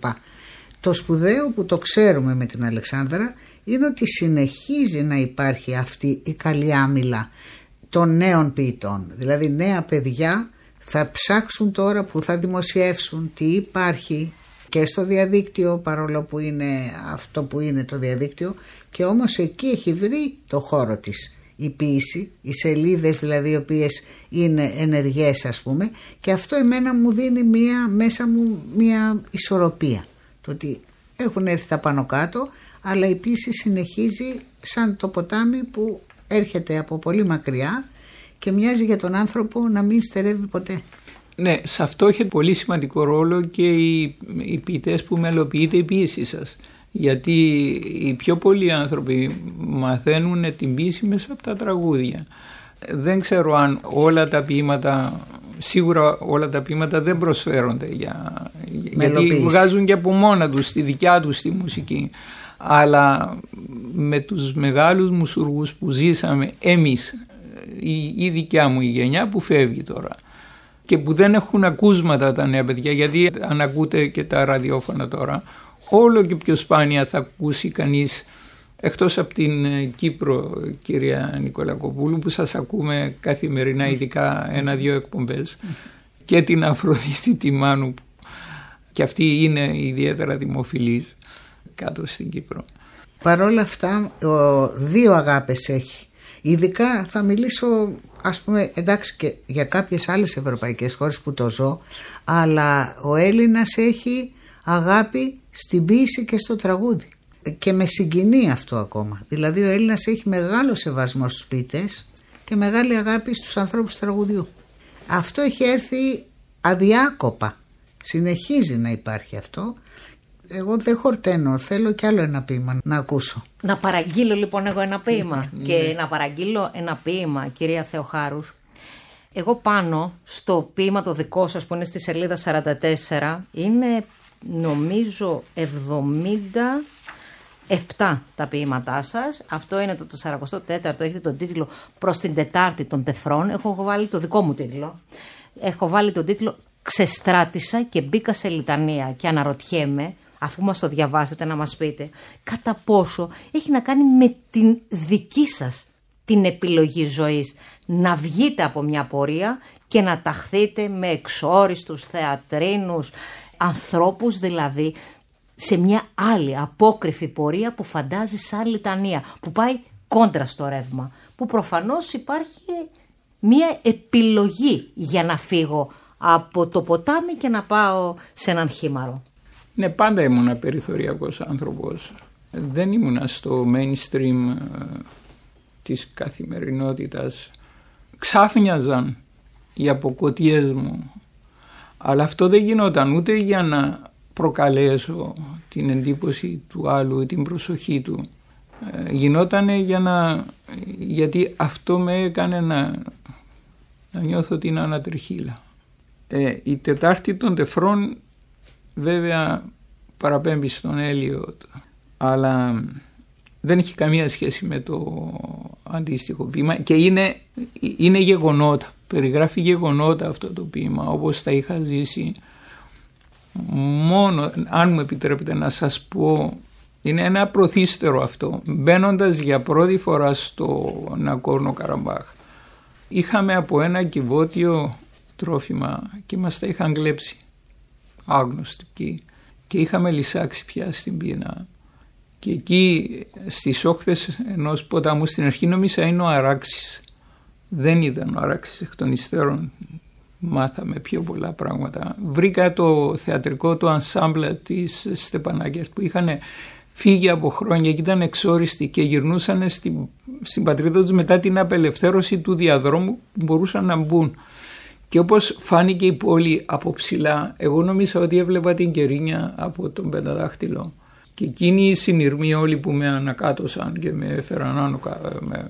Το σπουδαίο που το ξέρουμε με την Αλεξάνδρα είναι ότι συνεχίζει να υπάρχει αυτή η καλή άμυλα των νέων ποιητών. Δηλαδή νέα παιδιά θα ψάξουν τώρα που θα δημοσιεύσουν τι υπάρχει και στο διαδίκτυο, παρόλο που είναι αυτό που είναι το διαδίκτυο, και όμως εκεί έχει βρει το χώρο της η ποίηση, οι σελίδες δηλαδή οι οποίες είναι ενεργές ας πούμε, και αυτό εμένα μου δίνει μία, μέσα μου μία ισορροπία. Το ότι έχουν έρθει τα πάνω κάτω, αλλά η ποίηση συνεχίζει σαν το ποτάμι που έρχεται από πολύ μακριά και μοιάζει για τον άνθρωπο να μην στερεύει ποτέ. Ναι, σε αυτό έχει πολύ σημαντικό ρόλο και οι, οι ποιητές που μελοποιείται η ποίηση σας. Γιατί οι πιο πολλοί άνθρωποι μαθαίνουν την ποίηση μέσα από τα τραγούδια. Δεν ξέρω αν όλα τα ποίηματα, σίγουρα όλα τα ποίηματα δεν προσφέρονται για, γιατί βγάζουν και από μόνα τους τη δικιά τους τη μουσική. Αλλά με τους μεγάλους μουσουργούς που ζήσαμε εμείς, η, η δικιά μου η γενιά που φεύγει τώρα και που δεν έχουν ακούσματα τα νέα παιδιά, γιατί αν ακούτε και τα ραδιόφωνα τώρα, όλο και πιο σπάνια θα ακούσει κανείς, εκτός από την Κύπρο, κυρία Νικολακοπούλου, που σας ακούμε καθημερινά, ειδικά ένα-δύο εκπομπές, και την Αφροδίτη τη Μάνου, και αυτή είναι ιδιαίτερα δημοφιλής κάτω στην Κύπρο. Παρ' όλα αυτά, ο, δύο αγάπες έχει. Ειδικά θα μιλήσω, ας πούμε, εντάξει και για κάποιες άλλες ευρωπαϊκές χώρες που το ζω, αλλά ο Έλληνας έχει αγάπη στην ποίηση και στο τραγούδι. Και με συγκινεί αυτό ακόμα. Δηλαδή ο Έλληνας έχει μεγάλο σεβασμό στους ποιητές και μεγάλη αγάπη στους ανθρώπους του τραγουδιού. Αυτό έχει έρθει αδιάκοπα. Συνεχίζει να υπάρχει αυτό. Εγώ δεν χορταίνω, θέλω κι άλλο ένα ποίημα να ακούσω. Να παραγγείλω λοιπόν εγώ ένα ποίημα. Και να παραγγείλω ένα ποίημα, κυρία Θεοχάρους. Εγώ πάνω στο ποίημα το δικό σας που είναι στη σελίδα σαράντα τέσσερα, είναι νομίζω εβδομήντα επτά τα ποίηματά σας. Αυτό είναι το σαράντα τέσσερα, έχετε τον τίτλο «Προς την Τετάρτη των Τεφρών». Έχω βάλει το δικό μου τίτλο. Έχω βάλει τον τίτλο «Ξεστράτησα και μπήκα σε λιτανία» και αναρωτιέμαι, αφού μας το διαβάσετε, να μας πείτε κατά πόσο έχει να κάνει με την δική σας την επιλογή ζωής, να βγείτε από μια πορεία και να ταχθείτε με εξόριστους θεατρίνους, ανθρώπους δηλαδή, σε μια άλλη απόκριφη πορεία που φαντάζει σαν λιτανία, που πάει κόντρα στο ρεύμα, που προφανώς υπάρχει μια επιλογή για να φύγω από το ποτάμι και να πάω σε έναν χήμαρο. Ναι, πάντα ήμουν περιθωριακός άνθρωπος. Δεν ήμουν στο mainstream ε, της καθημερινότητας. Ξάφνιαζαν οι αποκωτιές μου. Αλλά αυτό δεν γινόταν ούτε για να προκαλέσω την εντύπωση του άλλου ή την προσοχή του. Ε, γινότανε για να, γιατί αυτό με έκανε να, να νιώθω την ανατριχύλα. Ε, η Τετάρτη των Τεφρών βέβαια παραπέμπει στον Έλιοτ, αλλά δεν έχει καμία σχέση με το αντίστοιχο ποίημα και είναι, είναι γεγονότα, περιγράφει γεγονότα αυτό το ποίημα όπως τα είχα ζήσει. Μόνο, αν μου επιτρέπετε να σας πω, είναι ένα προθύστερο αυτό. Μπαίνοντας για πρώτη φορά στο Ναγκόρνο Καραμπάχ, είχαμε από ένα κυβότιο τρόφιμα και μας τα είχαν κλέψει άγνωστοι και είχαμε λυσάξει πια στην πείνα Και εκεί στις όχθες ενός ποταμού στην αρχή νόμιζα είναι ο Αράξης. Δεν ήταν ο Αράξης, εκ των υστέρων μάθαμε πιο πολλά πράγματα. Βρήκα το θεατρικό το ενσάμπλ της Στεπανάκερτ που είχαν φύγει από χρόνια και ήταν εξόριστοι και γυρνούσαν στην, στην πατρίδα τους μετά την απελευθέρωση του διαδρόμου που μπορούσαν να μπουν. Και όπως φάνηκε η πόλη από ψηλά, εγώ νόμιζα ότι έβλεπα την Κερίνια από τον Πενταδάχτυλο. Και εκείνοι οι συνειρμοί όλοι που με ανακάτωσαν και με έφεραν άνω, με...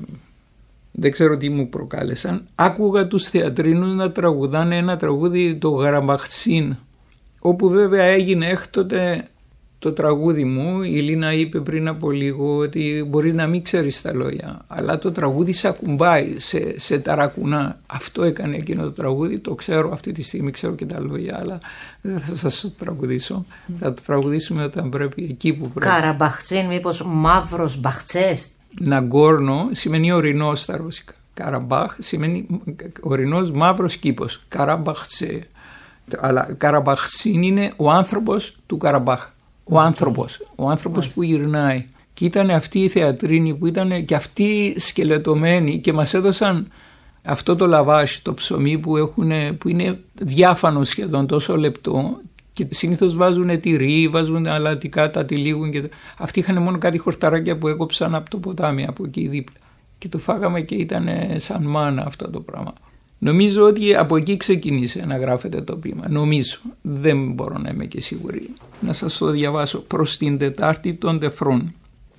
δεν ξέρω τι μου προκάλεσαν, άκουγα τους θεατρίνους να τραγουδάνε ένα τραγούδι, το Γαραμπαχτσίν, όπου βέβαια έγινε έκτοτε το τραγούδι μου. Η Λίνα είπε πριν από λίγο ότι μπορεί να μην ξέρεις τα λόγια, αλλά το τραγούδι σε ακουμπάει, σε, σε ταρακουνά. Αυτό έκανε εκείνο το τραγούδι, το ξέρω αυτή τη στιγμή, ξέρω και τα λόγια, αλλά δεν θα σας το τραγουδήσω. Mm. Θα το τραγουδήσουμε όταν πρέπει, εκεί που πρέπει. Καραμπαχτσίν, μήπως μαύρος μπαχτσές? Ναγκόρνο σημαίνει ορεινός στα ρώσικα. Καραμπάχ σημαίνει ορεινός μαύρος κήπος. Καραμπαχτσέ. Αλλά Καραμπαχτσίν είναι ο άνθρωπος του Καραμπάχ. Ο άνθρωπος, ο άνθρωπος που γυρνάει. Και ήταν αυτοί οι θεατρίνοι που ήταν και αυτοί σκελετωμένοι και μας έδωσαν αυτό το λαβάζ, το ψωμί που, έχουν, που είναι διάφανο σχεδόν, τόσο λεπτό, και συνήθως βάζουν τυρί, βάζουν αλατικά, τα τυλίγουν. Και... αυτοί είχαν μόνο κάτι χορταράκια που έκοψαν από το ποτάμι από εκεί δίπλα. Και το φάγαμε και ήταν σαν μάνα αυτό το πράγμα. Νομίζω ότι από εκεί ξεκίνησε να γράφετε το ποίημα. Νομίζω, δεν μπορώ να είμαι και σίγουρη. Να σας το διαβάσω. Προς την Τετάρτη των Τεφρών.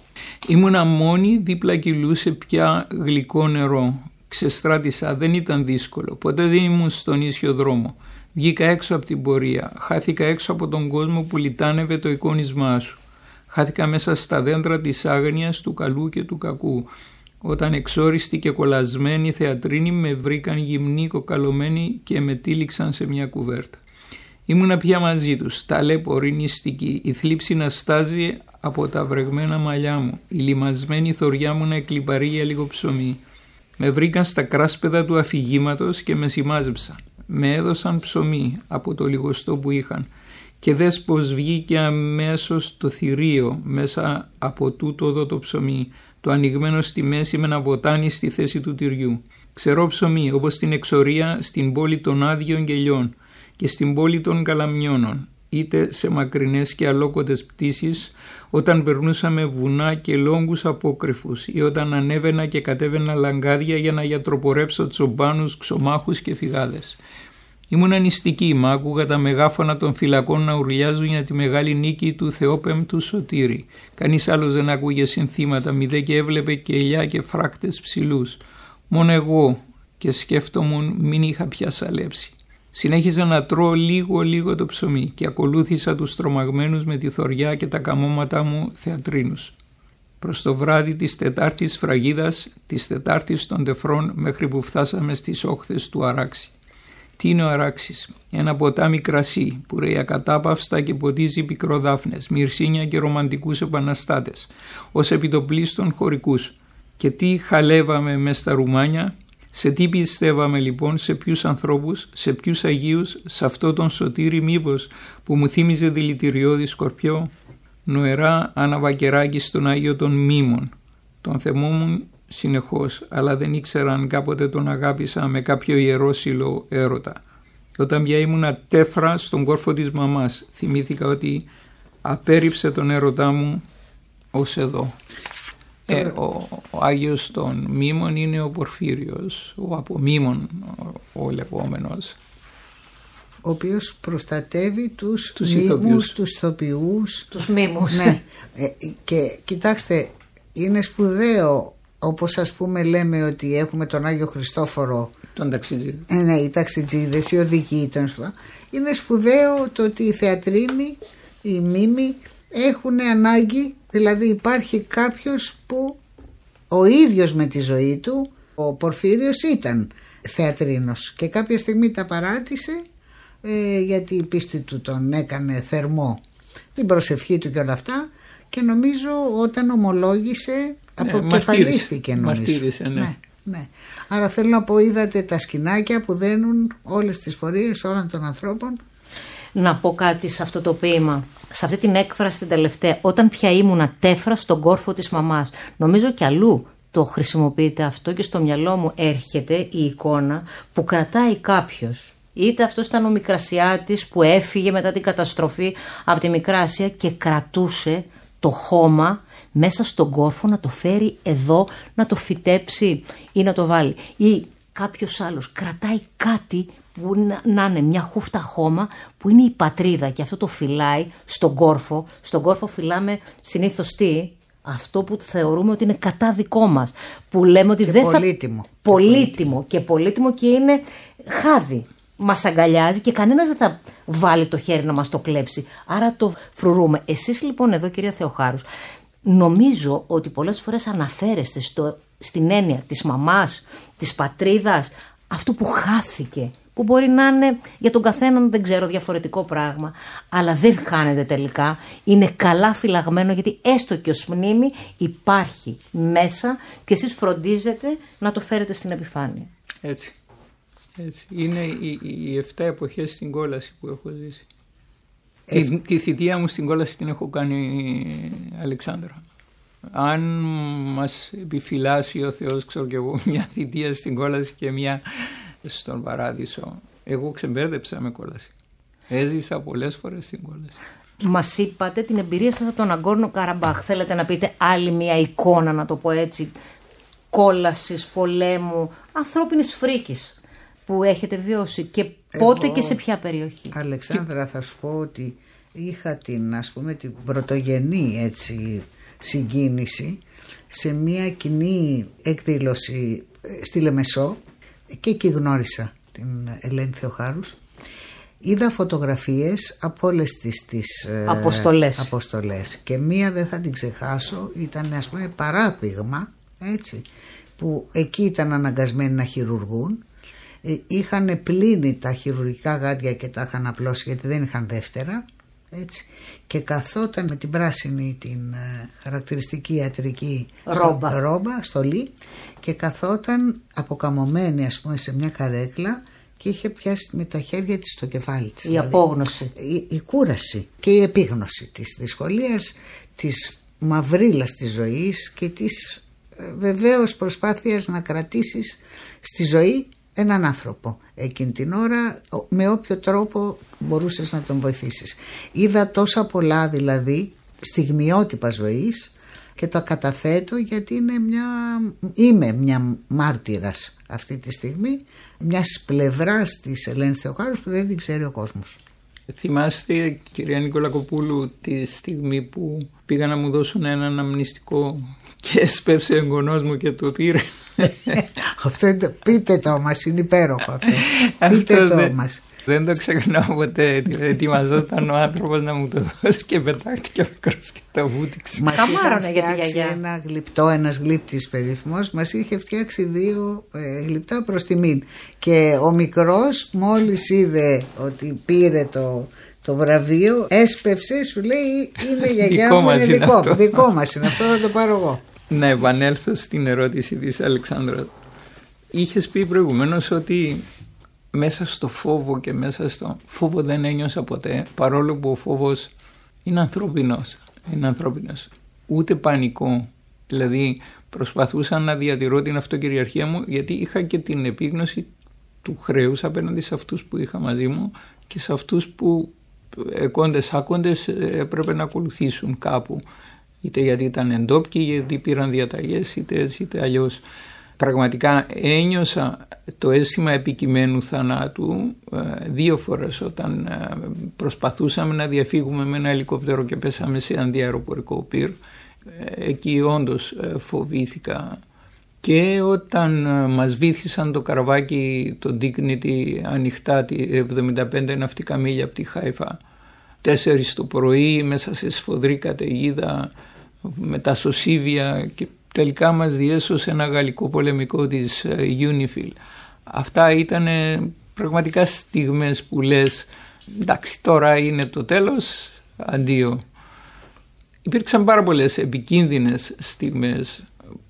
Ήμουνα μόνη, δίπλα κυλούσε πια γλυκό νερό. Ξεστράτησα, δεν ήταν δύσκολο. Ποτέ δεν ήμουν στον ίσιο δρόμο. Βγήκα έξω από την πορεία. Χάθηκα έξω από τον κόσμο που λιτάνευε το εικόνισμά σου. Χάθηκα μέσα στα δέντρα της άγνοιας, του καλού και του κακού. Όταν εξόριστοι και κολλασμένοι θεατρίνοι με βρήκαν γυμνοί, κοκαλωμένοι και με τύλιξαν σε μια κουβέρτα. Ήμουνα πια μαζί τους, ταλέποροι, νηστικοί, η θλίψη να στάζει από τα βρεγμένα μαλλιά μου, η λιμασμένη θωριά μου να εκλιπαρεί για λίγο ψωμί. Με βρήκαν στα κράσπεδα του αφηγήματος και με σημάζεψαν. Με έδωσαν ψωμί από το λιγοστό που είχαν. Και δες πως βγήκε αμέσως το θηρίο μέσα από τούτο εδώ το ψωμί, το ανοιγμένο στη μέση με ένα βοτάνι στη θέση του τυριού. Ξερό ψωμί, όπως στην εξορία στην πόλη των άδειων γελιών και στην πόλη των καλαμιώνων, είτε σε μακρινές και αλόκοτες πτήσεις, όταν περνούσαμε βουνά και λόγκους απόκρυφους ή όταν ανέβαινα και κατέβαινα λαγκάδια για να γιατροπορέψω τσομπάνους, ξωμάχους και φυγάδες. Ήμουν νηστική, μ' άκουγα τα μεγάφωνα των φυλακών να ουρλιάζουν για τη μεγάλη νίκη του Θεόπεμπτου Σωτήρη. Κανείς άλλος δεν άκουγε συνθήματα, μη δε και έβλεπε και ελιά και φράκτες ψηλούς. Μόνο εγώ, και σκέφτομουν μην είχα πια σαλέψει. Συνέχιζα να τρώω λίγο λίγο το ψωμί και ακολούθησα τους τρομαγμένους με τη θωριά και τα καμώματά μου θεατρίνους. Προς το βράδυ της Τετάρτης Φραγίδας, της Τετάρτης των Τεφρών, μέχρι που φτάσαμε στις όχθες του Αράξη. Τι είναι ο Αράξης? Ένα ποτάμι κρασί που ρέει ακατάπαυστα και ποτίζει πικροδάφνες, μυρσίνια και ρομαντικούς επαναστάτες, ως επιτοπλίστων χωρικούς. Και τι χαλεύαμε μες στα ρουμάνια? Σε τι πιστεύαμε λοιπόν, σε ποιους ανθρώπους, σε ποιους Αγίους, σε αυτό τον Σωτήρη μήπως που μου θύμιζε δηλητηριώδη σκορπιό? Νοερά αναβακεράκι στον Άγιο των Μήμων. Τον θυμόμουν συνεχώς, αλλά δεν ήξερα αν κάποτε τον αγάπησα με κάποιο ιερόσιλο έρωτα. Όταν πια ήμουνα τέφρα στον κόρφο της μαμάς, θυμήθηκα ότι απέρριψε τον έρωτά μου ως εδώ. Ε, ο, ο Άγιος των Μήμων είναι ο Πορφύριος, ο Απομήμων ο, ο λεγόμενος, ο οποίος προστατεύει τους, τους μήμους, ηθοποιούς. τους ηθοποιούς. Τους μήμους. Ναι. ε, και κοιτάξτε, είναι σπουδαίο, όπως ας πούμε λέμε ότι έχουμε τον Άγιο Χριστόφορο, τον ταξιτζίδη. Ε, ναι, οι ταξιτζίδες, οι οδηγοί ήταν. Είναι σπουδαίο το ότι οι θεατρίνοι, οι μήμοι έχουν ανάγκη, δηλαδή υπάρχει κάποιος που ο ίδιος με τη ζωή του, ο Πορφύριος ήταν θεατρίνος και κάποια στιγμή τα παράτησε ε, γιατί η πίστη του τον έκανε θερμό, την προσευχή του και όλα αυτά, και νομίζω όταν ομολόγησε αποκεφαλίστηκε, νομίζω. Μαρτύρησε, ναι. Ναι, ναι. Άρα θέλω να πω, είδατε τα σκηνάκια που δένουν όλες τις πορείες όλων των ανθρώπων. να πω κάτι σε αυτό το ποίημα, σε αυτή την έκφραση την τελευταία, όταν πια ήμουνα τέφρα στον κόρφο της μαμάς. Νομίζω κι αλλού το χρησιμοποιείτε αυτό και στο μυαλό μου έρχεται η εικόνα που κρατάει κάποιος. Είτε αυτός ήταν ο Μικρασιάτης που έφυγε μετά την καταστροφή από τη Μικρά Ασία και κρατούσε το χώμα μέσα στον κόρφο να το φέρει εδώ, να το φυτέψει ή να το βάλει. Ή κάποιος άλλος κρατάει κάτι που να, να είναι μια χούφτα χώμα που είναι η πατρίδα και αυτό το φυλάει στον κόρφο. Στον κόρφο φυλάμε συνήθως τι? Αυτό που θεωρούμε ότι είναι κατά δικό μας. Που λέμε ότι και δεν πολύτιμο. θα... Πολύτιμο. Και πολύτιμο και είναι χάδι. Μας αγκαλιάζει και κανένας δεν θα βάλει το χέρι να μας το κλέψει. Άρα το φρουρούμε. Εσείς λοιπόν εδώ, κυρία Θεοχάρους, νομίζω ότι πολλές φορές αναφέρεστε στο, στην έννοια της μαμάς, της πατρίδας, αυτού που χάθηκε, που μπορεί να είναι για τον καθέναν, δεν ξέρω, διαφορετικό πράγμα, αλλά δεν χάνεται τελικά, είναι καλά φυλαγμένο, γιατί έστω και ως μνήμη υπάρχει μέσα και εσείς φροντίζετε να το φέρετε στην επιφάνεια. Έτσι. Έτσι. Είναι οι, οι εφτά εποχές στην κόλαση που έχω ζήσει. Ε... Τη, τη θητεία μου στην κόλαση την έχω κάνει η Αλεξάνδρα. Αν μας επιφυλάσει ο Θεός, ξέρω και εγώ, μια θητεία στην κόλαση και μια στον Παράδεισο, εγώ ξεμπέρδεψα με κόλαση. Έζησα πολλές φορές στην κόλαση. Μας είπατε την εμπειρία σας από τον Αγκόρνο Καραμπάχ. Θέλετε να πείτε άλλη μια εικόνα, να το πω έτσι, κόλασης, πολέμου, ανθρώπινης φρίκης που έχετε βιώσει και πότε εγώ, και σε ποια περιοχή? Αλεξάνδρα, θα σου πω ότι είχα την, ας πούμε, την πρωτογενή έτσι συγκίνηση σε μια κοινή εκδήλωση στη Λεμεσό και εκεί γνώρισα την Ελένη Θεοχάρους. Είδα φωτογραφίες από όλες τις, τις αποστολές. Ε, αποστολές και μία δεν θα την ξεχάσω, ήταν ας πούμε παράπηγμα, έτσι, που εκεί ήταν αναγκασμένοι να χειρουργούν. Είχαν πλύνει τα χειρουργικά γάντια και τα είχαν απλώσει γιατί δεν είχαν δεύτερα, έτσι, και καθόταν με την πράσινη την ε, χαρακτηριστική ιατρική ρόμπα. Στο, ρόμπα, στολή, και καθόταν αποκαμωμένη ας πούμε σε μια καρέκλα και είχε πιάσει με τα χέρια της το κεφάλι της. Η δηλαδή, απόγνωση. Η, η κούραση και η επίγνωση της δυσκολίας, της μαυρίλας της ζωής και της ε, βεβαίως προσπάθειας να κρατήσεις στη ζωή έναν άνθρωπο εκείνη την ώρα με όποιο τρόπο μπορούσες να τον βοηθήσεις. Είδα τόσα πολλά δηλαδή στιγμιότυπα ζωής και το καταθέτω γιατί είναι μια, είμαι μια μάρτυρας αυτή τη στιγμή μιας πλευράς της Ελένης Θεοχάρους που δεν την ξέρει ο κόσμος. Θυμάστε, κυρία Νικολακοπούλου, τη στιγμή που πήγα να μου δώσουν ένα αναμνηστικό και έσπευσε ο εγγονός μου και το πήρε? Αυτό είναι το, πείτε το μας, είναι υπέροχο αυτό. Πείτε αυτό το δεν, μας. Δεν το ξεχνάω ποτέ. Ετοιμαζόταν ο άνθρωπος να μου το δώσει και πετάχτηκε ο μικρός και το βούτυξε. Μας είχε φτιάξει ένα γλυπτό, ένας γλύπτης περίφημος, μας είχε φτιάξει δύο ε, γλυπτά προς τιμήν. Και ο μικρός μόλις είδε ότι πήρε το, το βραβείο, έσπευσε, σου λέει είναι γιαγιά μου, είναι δικό, δικό μας είναι, αυτό θα το πάρω εγώ. Να επανέλθω στην ερώτηση της Αλεξάνδρα. Είχες πει προηγουμένως ότι μέσα στο φόβο και μέσα στο φόβο δεν ένιωσα ποτέ, παρόλο που ο φόβος είναι ανθρώπινος, είναι ανθρώπινος. Ούτε πανικό. Δηλαδή προσπαθούσα να διατηρώ την αυτοκυριαρχία μου γιατί είχα και την επίγνωση του χρέους απέναντι σε αυτούς που είχα μαζί μου και σε αυτούς που εκόντες άκοντες έπρεπε να ακολουθήσουν κάπου. Είτε γιατί ήταν εντόπιοι, γιατί πήραν διαταγές, είτε έτσι είτε αλλιώς. Πραγματικά ένιωσα το αίσθημα επικειμένου θανάτου δύο φορές όταν προσπαθούσαμε να διαφύγουμε με ένα ελικόπτερο και πέσαμε σε αντιαεροπορικό πυρ. Εκεί όντως φοβήθηκα. Και όταν μας βύθισαν το καραβάκι, το Dignity, ανοιχτά εβδομήντα πέντε ναυτικά μίλια από τη Χάιφα, τέσσερις το πρωί μέσα σε σφοδρή καταιγίδα με τα σωσίβια, και τελικά μας διέσωσε ένα γαλλικό πολεμικό της UNIFIL. Αυτά ήταν πραγματικά στιγμές που λες εντάξει, τώρα είναι το τέλος, αντίο. Υπήρξαν πάρα πολλές επικίνδυνες στιγμές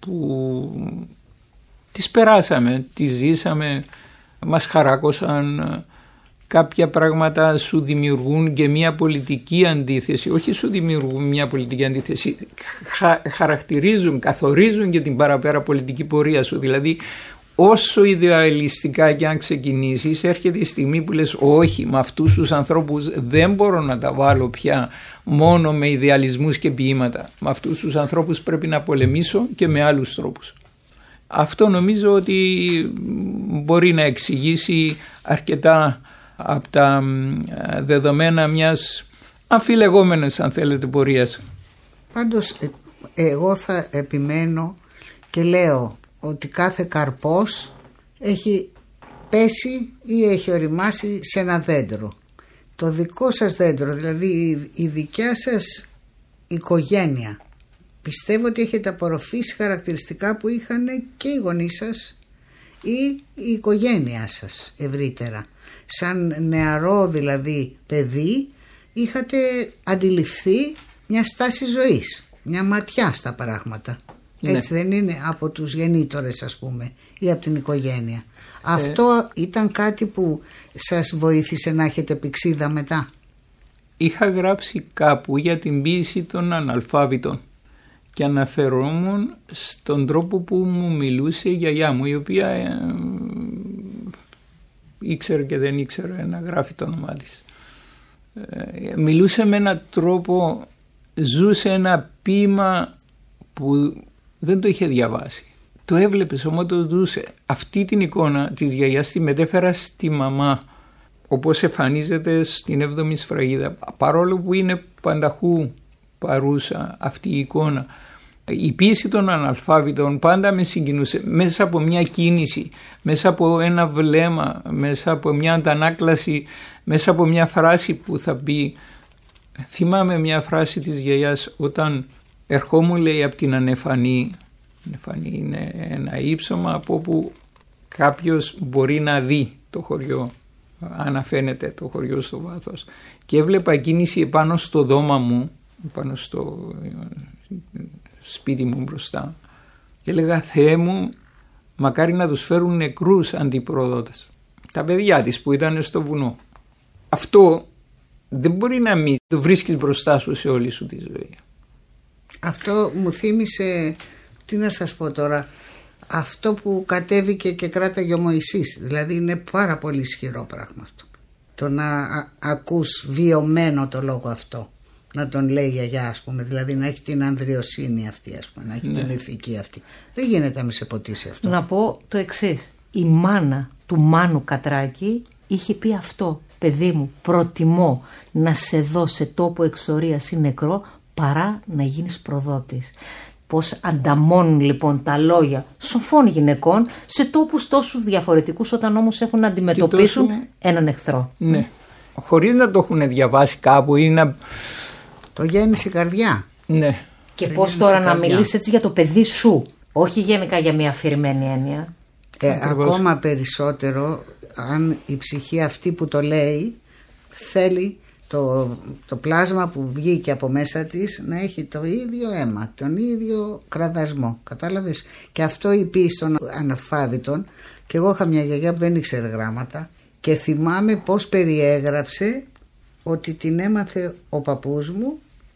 που τις περάσαμε, τις ζήσαμε, μας χαράκωσαν. κάποια πράγματα σου δημιουργούν και μια πολιτική αντίθεση, όχι σου δημιουργούν μια πολιτική αντίθεση, χα, χαρακτηρίζουν, καθορίζουν και την παραπέρα πολιτική πορεία σου. Δηλαδή όσο ιδεαλιστικά και αν ξεκινήσεις, έρχεται η στιγμή που λες όχι, με αυτούς τους ανθρώπους δεν μπορώ να τα βάλω πια μόνο με ιδεαλισμούς και ποίηματα. Με αυτούς τους ανθρώπους πρέπει να πολεμήσω και με άλλους τρόπους. Αυτό νομίζω ότι μπορεί να εξηγήσει αρκετά από τα δεδομένα μιας αμφιλεγόμενης, αν θέλετε, πορείας. Πάντως εγώ θα επιμένω και λέω ότι κάθε καρπός έχει πέσει ή έχει οριμάσει σε ένα δέντρο. Το δικό σας δέντρο, δηλαδή η δικιά σας οικογένεια, πιστεύω ότι έχετε απορροφήσει χαρακτηριστικά που είχαν και οι γονείς σας ή η οικογένειά σας ευρύτερα. Σαν νεαρό δηλαδή παιδί είχατε αντιληφθεί μια στάση ζωής, μια ματιά στα πράγματα. Έτσι, ναι. Δεν είναι από τους γεννήτορες, ας πούμε, ή από την οικογένεια. Ε. Αυτό ήταν κάτι που σας βοήθησε να έχετε πηξίδα μετά? Είχα γράψει κάπου για την ποίηση των αναλφάβητων και αναφερόμουν στον τρόπο που μου μιλούσε η γιαγιά μου, η οποία ε, ήξερε και δεν ήξερε να γράφει το όνομά της. Ε, μιλούσε με έναν τρόπο, ζούσε ένα ποίημα που δεν το είχε διαβάσει. Το έβλεπες όμως το ζούσε. Αυτή την εικόνα της γιαγιάς τη μετέφερα στη μαμά, όπως εμφανίζεται στην έβδομη σφραγίδα. Παρόλο που είναι πανταχού παρούσα αυτή η εικόνα, η ποίηση των αναλφάβητων πάντα με συγκινούσε. Μέσα από μια κίνηση, μέσα από ένα βλέμμα, μέσα από μια αντανάκλαση, μέσα από μια φράση που θα πει. Θυμάμαι μια φράση της γιαγιάς όταν ερχόμουν, λέει, από την Ανεφανή. Ανεφανή είναι ένα ύψωμα από όπου κάποιος μπορεί να δει το χωριό, αν φαίνεται το χωριό στο βάθος, και έβλεπα κίνηση επάνω στο δώμα μου, επάνω στο σπίτι μου μπροστά, και έλεγα Θεέ μου, μακάρι να τους φέρουν νεκρούς αντιπροδότες, τα παιδιά της που ήταν στο βουνό. Αυτό δεν μπορεί να μην το βρίσκεις μπροστά σου σε όλη σου τη ζωή. Αυτό μου θύμισε, τι να σας πω τώρα, αυτό που κατέβηκε και κράταγε ο Μωυσής. Δηλαδή είναι πάρα πολύ ισχυρό πράγμα αυτό. Το να α, ακούς βιωμένο το λόγο αυτό. Να τον λέει η γιαγιά, ας πούμε. Δηλαδή να έχει την ανδριοσύνη αυτή, ας πούμε, να έχει, ναι, την ηθική αυτή. Δεν γίνεται να με σε ποτίσει αυτό. Να πω το εξής. Η μάνα του Μάνου Κατράκη είχε πει αυτό. Παιδί μου, προτιμώ να σε δω σε τόπο εξορίας ή νεκρό παρά να γίνεις προδότης. Πώς ανταμώνουν λοιπόν τα λόγια σοφών γυναικών σε τόπους τόσους διαφορετικούς, όταν όμως έχουν να αντιμετωπίσουν τόσο έναν εχθρό. Ναι. Χωρίς να το έχουν διαβάσει κάπου ή να... Το γέννησε η καρδιά. Ναι. Και το πώς τώρα να μιλήσεις έτσι για το παιδί σου, όχι γενικά για μια αφηρημένη έννοια. Ε, ακόμα περισσότερο αν η ψυχή αυτή που το λέει θέλει το, το πλάσμα που βγήκε από μέσα της να έχει το ίδιο αίμα, τον ίδιο κραδασμό, κατάλαβες? Και αυτό η ποίηση των αναλφάβητων. Και εγώ είχα μια γιαγιά που δεν ήξερε γράμματα και θυμάμαι πως περιέγραψε ότι την έμαθε ο παππούς μου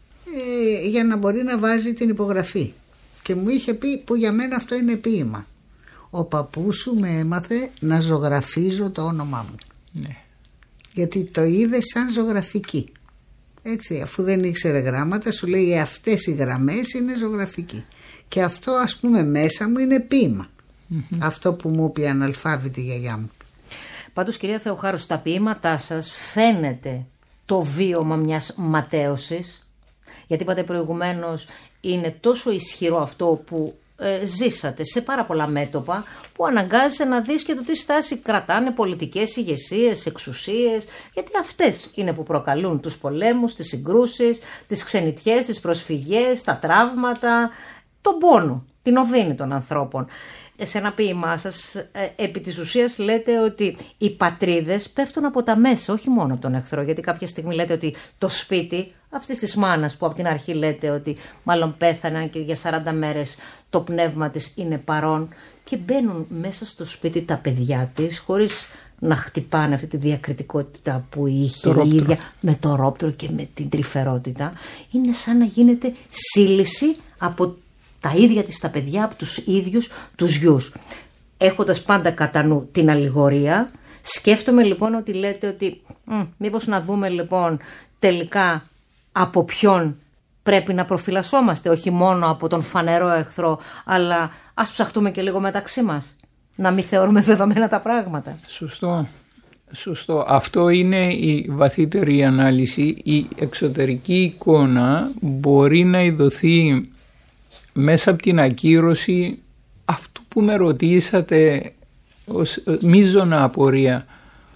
ε, για να μπορεί να βάζει την υπογραφή, και μου είχε πει, που για μένα αυτό είναι ποίημα, ο παππούς σου με έμαθε να ζωγραφίζω το όνομά μου. Ναι. Γιατί το είδε σαν ζωγραφική. Έτσι, αφού δεν ήξερε γράμματα, σου λέει αυτές οι γραμμές είναι ζωγραφική. Και αυτό, ας πούμε, μέσα μου είναι ποίημα. Mm-hmm. Αυτό που μου είπε η αναλφάβητη γιαγιά μου. Πάντως, κυρία Θεοχάρου, στα ποίηματά σας φαίνεται το βίωμα μιας ματέωσης. Γιατί είπατε προηγουμένως, είναι τόσο ισχυρό αυτό που Ε, ζήσατε σε πάρα πολλά μέτωπα, που αναγκάζεσαι να δεις και το τι στάση κρατάνε πολιτικές ηγεσίες, εξουσίες, γιατί αυτές είναι που προκαλούν τους πολέμους, τις συγκρούσεις, τις ξενιτιές, τις προσφυγές, τα τραύματα, τον πόνο, την οδύνη των ανθρώπων. Σε ένα ποίημά σας, επί της ουσίας λέτε ότι οι πατρίδες πέφτουν από τα μέσα, όχι μόνο από τον εχθρό. Γιατί κάποια στιγμή λέτε ότι το σπίτι αυτής της μάνας που από την αρχή λέτε ότι μάλλον πέθανε και για σαράντα μέρες το πνεύμα της είναι παρόν, και μπαίνουν μέσα στο σπίτι τα παιδιά της χωρίς να χτυπάνε αυτή τη διακριτικότητα που είχε η ίδια με το ρόπτρο και με την τρυφερότητα. Είναι σαν να γίνεται σύλληση από τα ίδια της τα παιδιά, από τους ίδιους τους γιους. Έχοντας πάντα κατά νου την αλληγορία, σκέφτομαι λοιπόν ότι λέτε ότι μ, μήπως να δούμε λοιπόν τελικά από ποιον πρέπει να προφυλασσόμαστε, όχι μόνο από τον φανερό εχθρό, αλλά ας ψαχτούμε και λίγο μεταξύ μας, να μην θεωρούμε δεδομένα τα πράγματα. Σωστό. Σωστό. Αυτό είναι η βαθύτερη ανάλυση. Η εξωτερική εικόνα μπορεί να ειδωθεί μέσα από την ακύρωση αυτού που με ρωτήσατε ως μείζωνα απορία.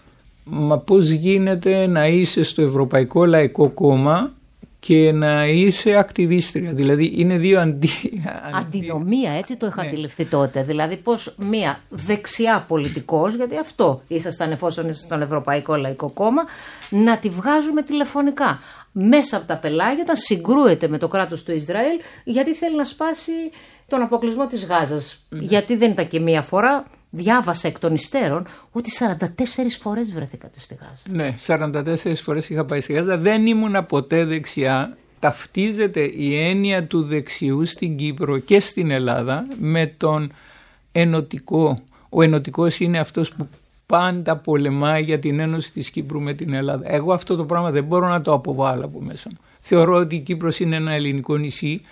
Μα πώς γίνεται να είσαι στο Ευρωπαϊκό Λαϊκό Κόμμα και να είσαι ακτιβίστρια? Δηλαδή είναι δύο αντί... Αντινομία, έτσι το είχα ναι. αντιληφθεί τότε. Δηλαδή πώς μία δεξιά πολιτικός, γιατί αυτό ήσασταν εφόσον ήσασταν στο Ευρωπαϊκό Λαϊκό Κόμμα, να τη βγάζουμε τηλεφωνικά μέσα από τα πελάγια όταν συγκρούεται με το κράτος του Ισραήλ, γιατί θέλει να σπάσει τον αποκλεισμό της Γάζας. Mm. Γιατί δεν ήταν και μία φορά. Διάβασα εκ των υστέρων ότι σαράντα τέσσερις φορές βρεθήκατε στη Γάζα. Ναι, σαράντα τέσσερις φορές είχα πάει στη Γάζα. Δεν ήμουν ποτέ δεξιά. Ταυτίζεται η έννοια του δεξιού στην Κύπρο και στην Ελλάδα με τον ενωτικό. Ο ενωτικός είναι αυτός που πάντα πολεμάει για την ένωση της Κύπρου με την Ελλάδα. Εγώ αυτό το πράγμα δεν μπορώ να το αποβάλω από μέσα μου. Θεωρώ ότι η Κύπρος είναι ένα ελληνικό νησί.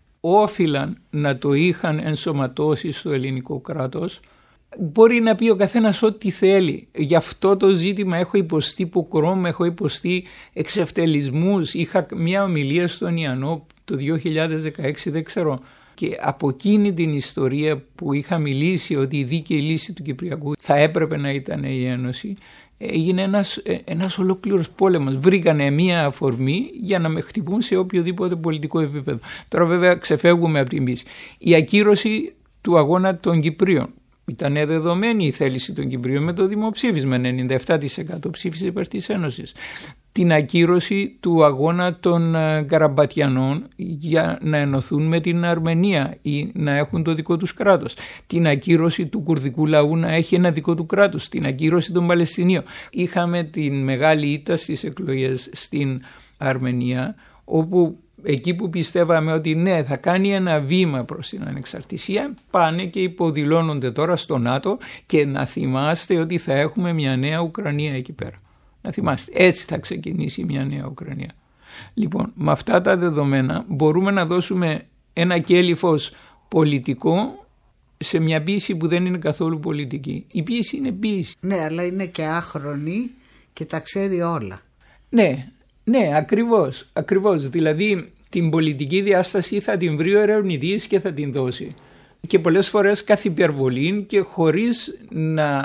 Όφυλαν να το είχαν ενσωματώσει στο ελληνικό κράτος. Μπορεί να πει ο καθένας ό,τι θέλει. Γι' αυτό το ζήτημα έχω υποστεί ποκρόμ, έχω υποστεί εξευτελισμούς. Είχα μια ομιλία στον Ιαννό το δύο χιλιάδες δεκαέξι, δεν ξέρω. Και από εκείνη την ιστορία που είχα μιλήσει ότι η δίκαιη λύση του Κυπριακού θα έπρεπε να ήταν η Ένωση, έγινε ένας, ένας ολόκληρος πόλεμος. Βρήκανε μια αφορμή για να με χτυπούν σε οποιοδήποτε πολιτικό επίπεδο. Τώρα βέβαια ξεφεύγουμε από την πίση. Η ακύρωση του αγώνα των Κυπρίων. Ήταν δεδομένη η θέληση των Κυπρίων με το δημοψήφισμα. ενενήντα επτά τοις εκατό ψήφισε υπέρ της Ένωσης. Την ακύρωση του αγώνα των Καραμπατιανών για να ενωθούν με την Αρμενία ή να έχουν το δικό τους κράτος. Την ακύρωση του κουρδικού λαού να έχει ένα δικό του κράτος. Την ακύρωση των Παλαιστινίων. Είχαμε την μεγάλη ήττα στις εκλογές στην Αρμενία, όπου εκεί που πιστεύαμε ότι ναι, θα κάνει ένα βήμα προς την ανεξαρτησία, πάνε και υποδηλώνονται τώρα στο ΝΑΤΟ, και να θυμάστε ότι θα έχουμε μια νέα Ουκρανία εκεί πέρα. Να θυμάστε, έτσι θα ξεκινήσει μια νέα Ουκρανία. Λοιπόν, με αυτά τα δεδομένα μπορούμε να δώσουμε ένα κέλυφος πολιτικό σε μια ποίηση που δεν είναι καθόλου πολιτική. Η ποίηση είναι ποίηση. Ναι, αλλά είναι και άχρονη και τα ξέρει όλα. Ναι. Ναι, ακριβώς, ακριβώς. Δηλαδή την πολιτική διάσταση θα την βρει ο ερευνητής και θα την δώσει. Και πολλές φορές καθ' υπερβολή και χωρίς να...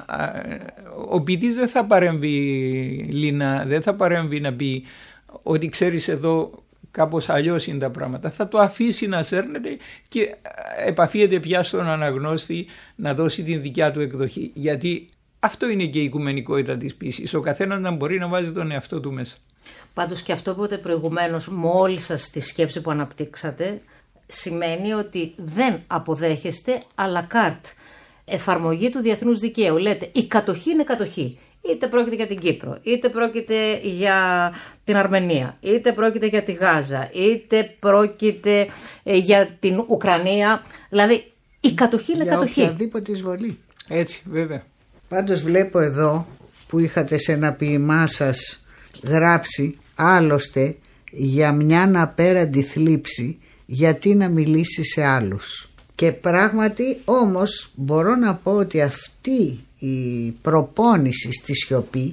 Ο ποιητής δεν θα παρέμβει, Λίνα, δεν θα παρέμβει να πει ότι ξέρεις εδώ κάπως αλλιώς είναι τα πράγματα. Θα το αφήσει να σέρνεται και επαφίεται πια στον αναγνώστη να δώσει την δικιά του εκδοχή. Γιατί αυτό είναι και η οικουμενικότητα της ποίησης. Ο καθένας να μπορεί να βάζει τον εαυτό του μέσα. Πάντως και αυτό που είπατε προηγουμένως, μόλις σας τη σκέψη που αναπτύξατε, σημαίνει ότι δεν αποδέχεστε à la carte εφαρμογή του διεθνούς δικαίου. Λέτε η κατοχή είναι κατοχή. Είτε πρόκειται για την Κύπρο, είτε πρόκειται για την Αρμενία, είτε πρόκειται για τη Γάζα, είτε πρόκειται για την Ουκρανία. Δηλαδή η κατοχή είναι για κατοχή. Για οποιαδήποτε εισβολή. Έτσι βέβαια. Πάντως βλέπω εδώ που είχατε σε ένα ποίημά σας γράψει άλλωστε για μια απέραντη θλίψη, γιατί να μιλήσει σε άλλους. Και πράγματι όμως μπορώ να πω ότι αυτή η προπόνηση στη σιωπή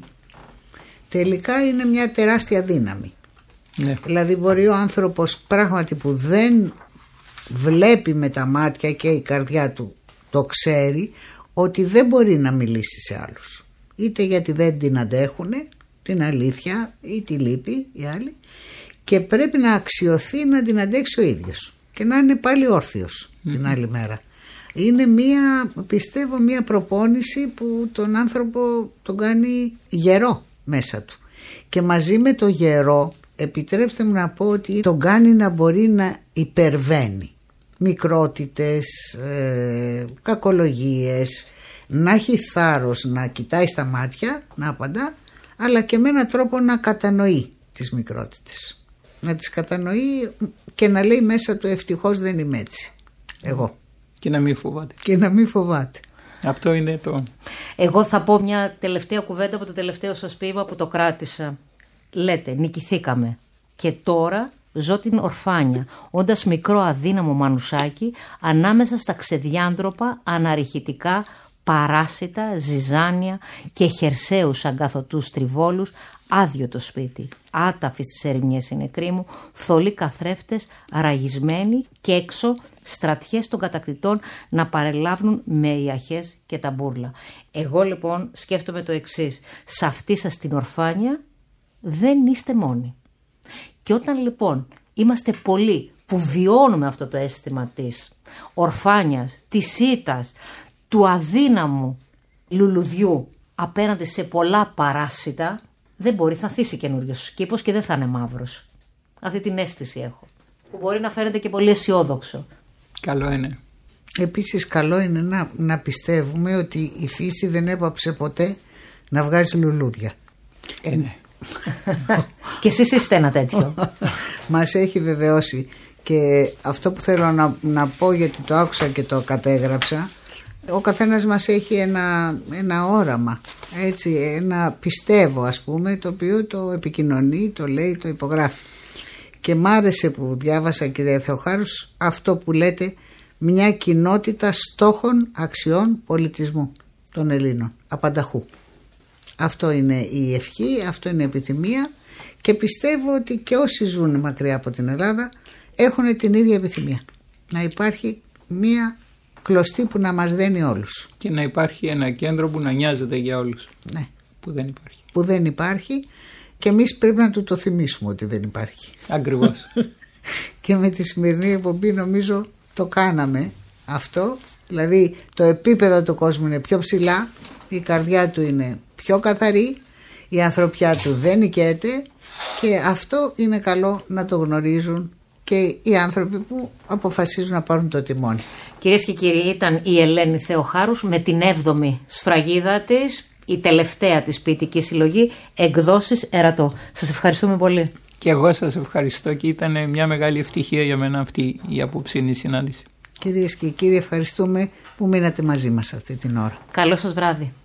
τελικά είναι μια τεράστια δύναμη. Ναι. Δηλαδή μπορεί ο άνθρωπος πράγματι που δεν βλέπει με τα μάτια και η καρδιά του το ξέρει ότι δεν μπορεί να μιλήσει σε άλλους, είτε γιατί δεν την αντέχουνε την αλήθεια ή τη λύπη οι άλλοι, και πρέπει να αξιωθεί να την αντέξει ο ίδιος και να είναι πάλι όρθιος mm-hmm. την άλλη μέρα. Είναι μία, πιστεύω, μία προπόνηση που τον άνθρωπο τον κάνει γερό μέσα του. Και μαζί με το γερό, επιτρέψτε μου να πω ότι τον κάνει να μπορεί να υπερβαίνει μικρότητες, ε, κακολογίες, να έχει θάρρος να κοιτάει στα μάτια, να απαντά, αλλά και με έναν τρόπο να κατανοεί τις μικρότητες. Να τις κατανοεί και να λέει μέσα του ευτυχώς δεν είμαι έτσι. Εγώ. Και να μην φοβάται. Και να μην φοβάται. Αυτό είναι το... Εγώ θα πω μια τελευταία κουβέντα από το τελευταίο σας ποίημα που το κράτησα. Λέτε, νικηθήκαμε. Και τώρα ζω την ορφάνια, όντας μικρό αδύναμο μανουσάκι, ανάμεσα στα ξεδιάντροπα, αναρριχητικά, παράσιτα, ζυζάνια και χερσαίους αγκαθωτούς τριβόλους, άδειο το σπίτι, άταφοι στις ερημιές οι νεκροί μου, θολοί καθρέφτες, ραγισμένοι και έξω στρατιές των κατακτητών να παρελάβουν με ιαχές και τα μπούρλα. Εγώ λοιπόν σκέφτομαι το εξής, σε αυτή σας την ορφάνια δεν είστε μόνοι. Και όταν λοιπόν είμαστε πολλοί που βιώνουμε αυτό το αίσθημα της ορφάνιας, της ήττας, του αδύναμου λουλουδιού απέναντι σε πολλά παράσιτα, δεν μπορεί, θα θύσει καινούριος κήπος και δεν θα είναι μαύρος. Αυτή την αίσθηση έχω, που μπορεί να φαίνεται και πολύ αισιόδοξο. Καλό είναι. Επίσης καλό είναι να, να πιστεύουμε ότι η φύση δεν έπαψε ποτέ να βγάζει λουλούδια. Ε, ναι. Και εσείς είστε ένα τέτοιο. Μας έχει βεβαιώσει. Και αυτό που θέλω να, να πω, γιατί το άκουσα και το κατέγραψα, ο καθένας μας έχει ένα, ένα όραμα, έτσι, ένα πιστεύω ας πούμε, το οποίο το επικοινωνεί, το λέει, το υπογράφει. Και μ' άρεσε που διάβασα, κυρία Θεοχάρους, αυτό που λέτε, μια κοινότητα στόχων, αξιών, πολιτισμού των Ελλήνων, απανταχού. Αυτό είναι η ευχή, αυτό είναι η επιθυμία, και πιστεύω ότι και όσοι ζουν μακριά από την Ελλάδα έχουν την ίδια επιθυμία. Να υπάρχει μια κλωστή που να μας δένει όλους. Και να υπάρχει ένα κέντρο που να νοιάζεται για όλους. Ναι. Που δεν υπάρχει. Που δεν υπάρχει, και εμείς πρέπει να του το θυμίσουμε ότι δεν υπάρχει. Ακριβώς. Και με τη σημερινή εκπομπή νομίζω το κάναμε αυτό. Δηλαδή το επίπεδο του κόσμου είναι πιο ψηλά, η καρδιά του είναι πιο καθαρή, η ανθρωπιά του δεν νικέται, και αυτό είναι καλό να το γνωρίζουν και οι άνθρωποι που αποφασίζουν να πάρουν το τιμόνι. Κυρίες και κύριοι, ήταν η Ελένη Θεοχάρους με την έβδομη σφραγίδα της, η τελευταία της ποιητική συλλογή, εκδόσεις Ερατό. Σας ευχαριστούμε πολύ. Και εγώ σας ευχαριστώ, και ήταν μια μεγάλη ευτυχία για μένα αυτή η απόψινή συνάντηση. Κυρίες και κύριοι, ευχαριστούμε που μείνατε μαζί μας αυτή την ώρα. Καλό σας βράδυ.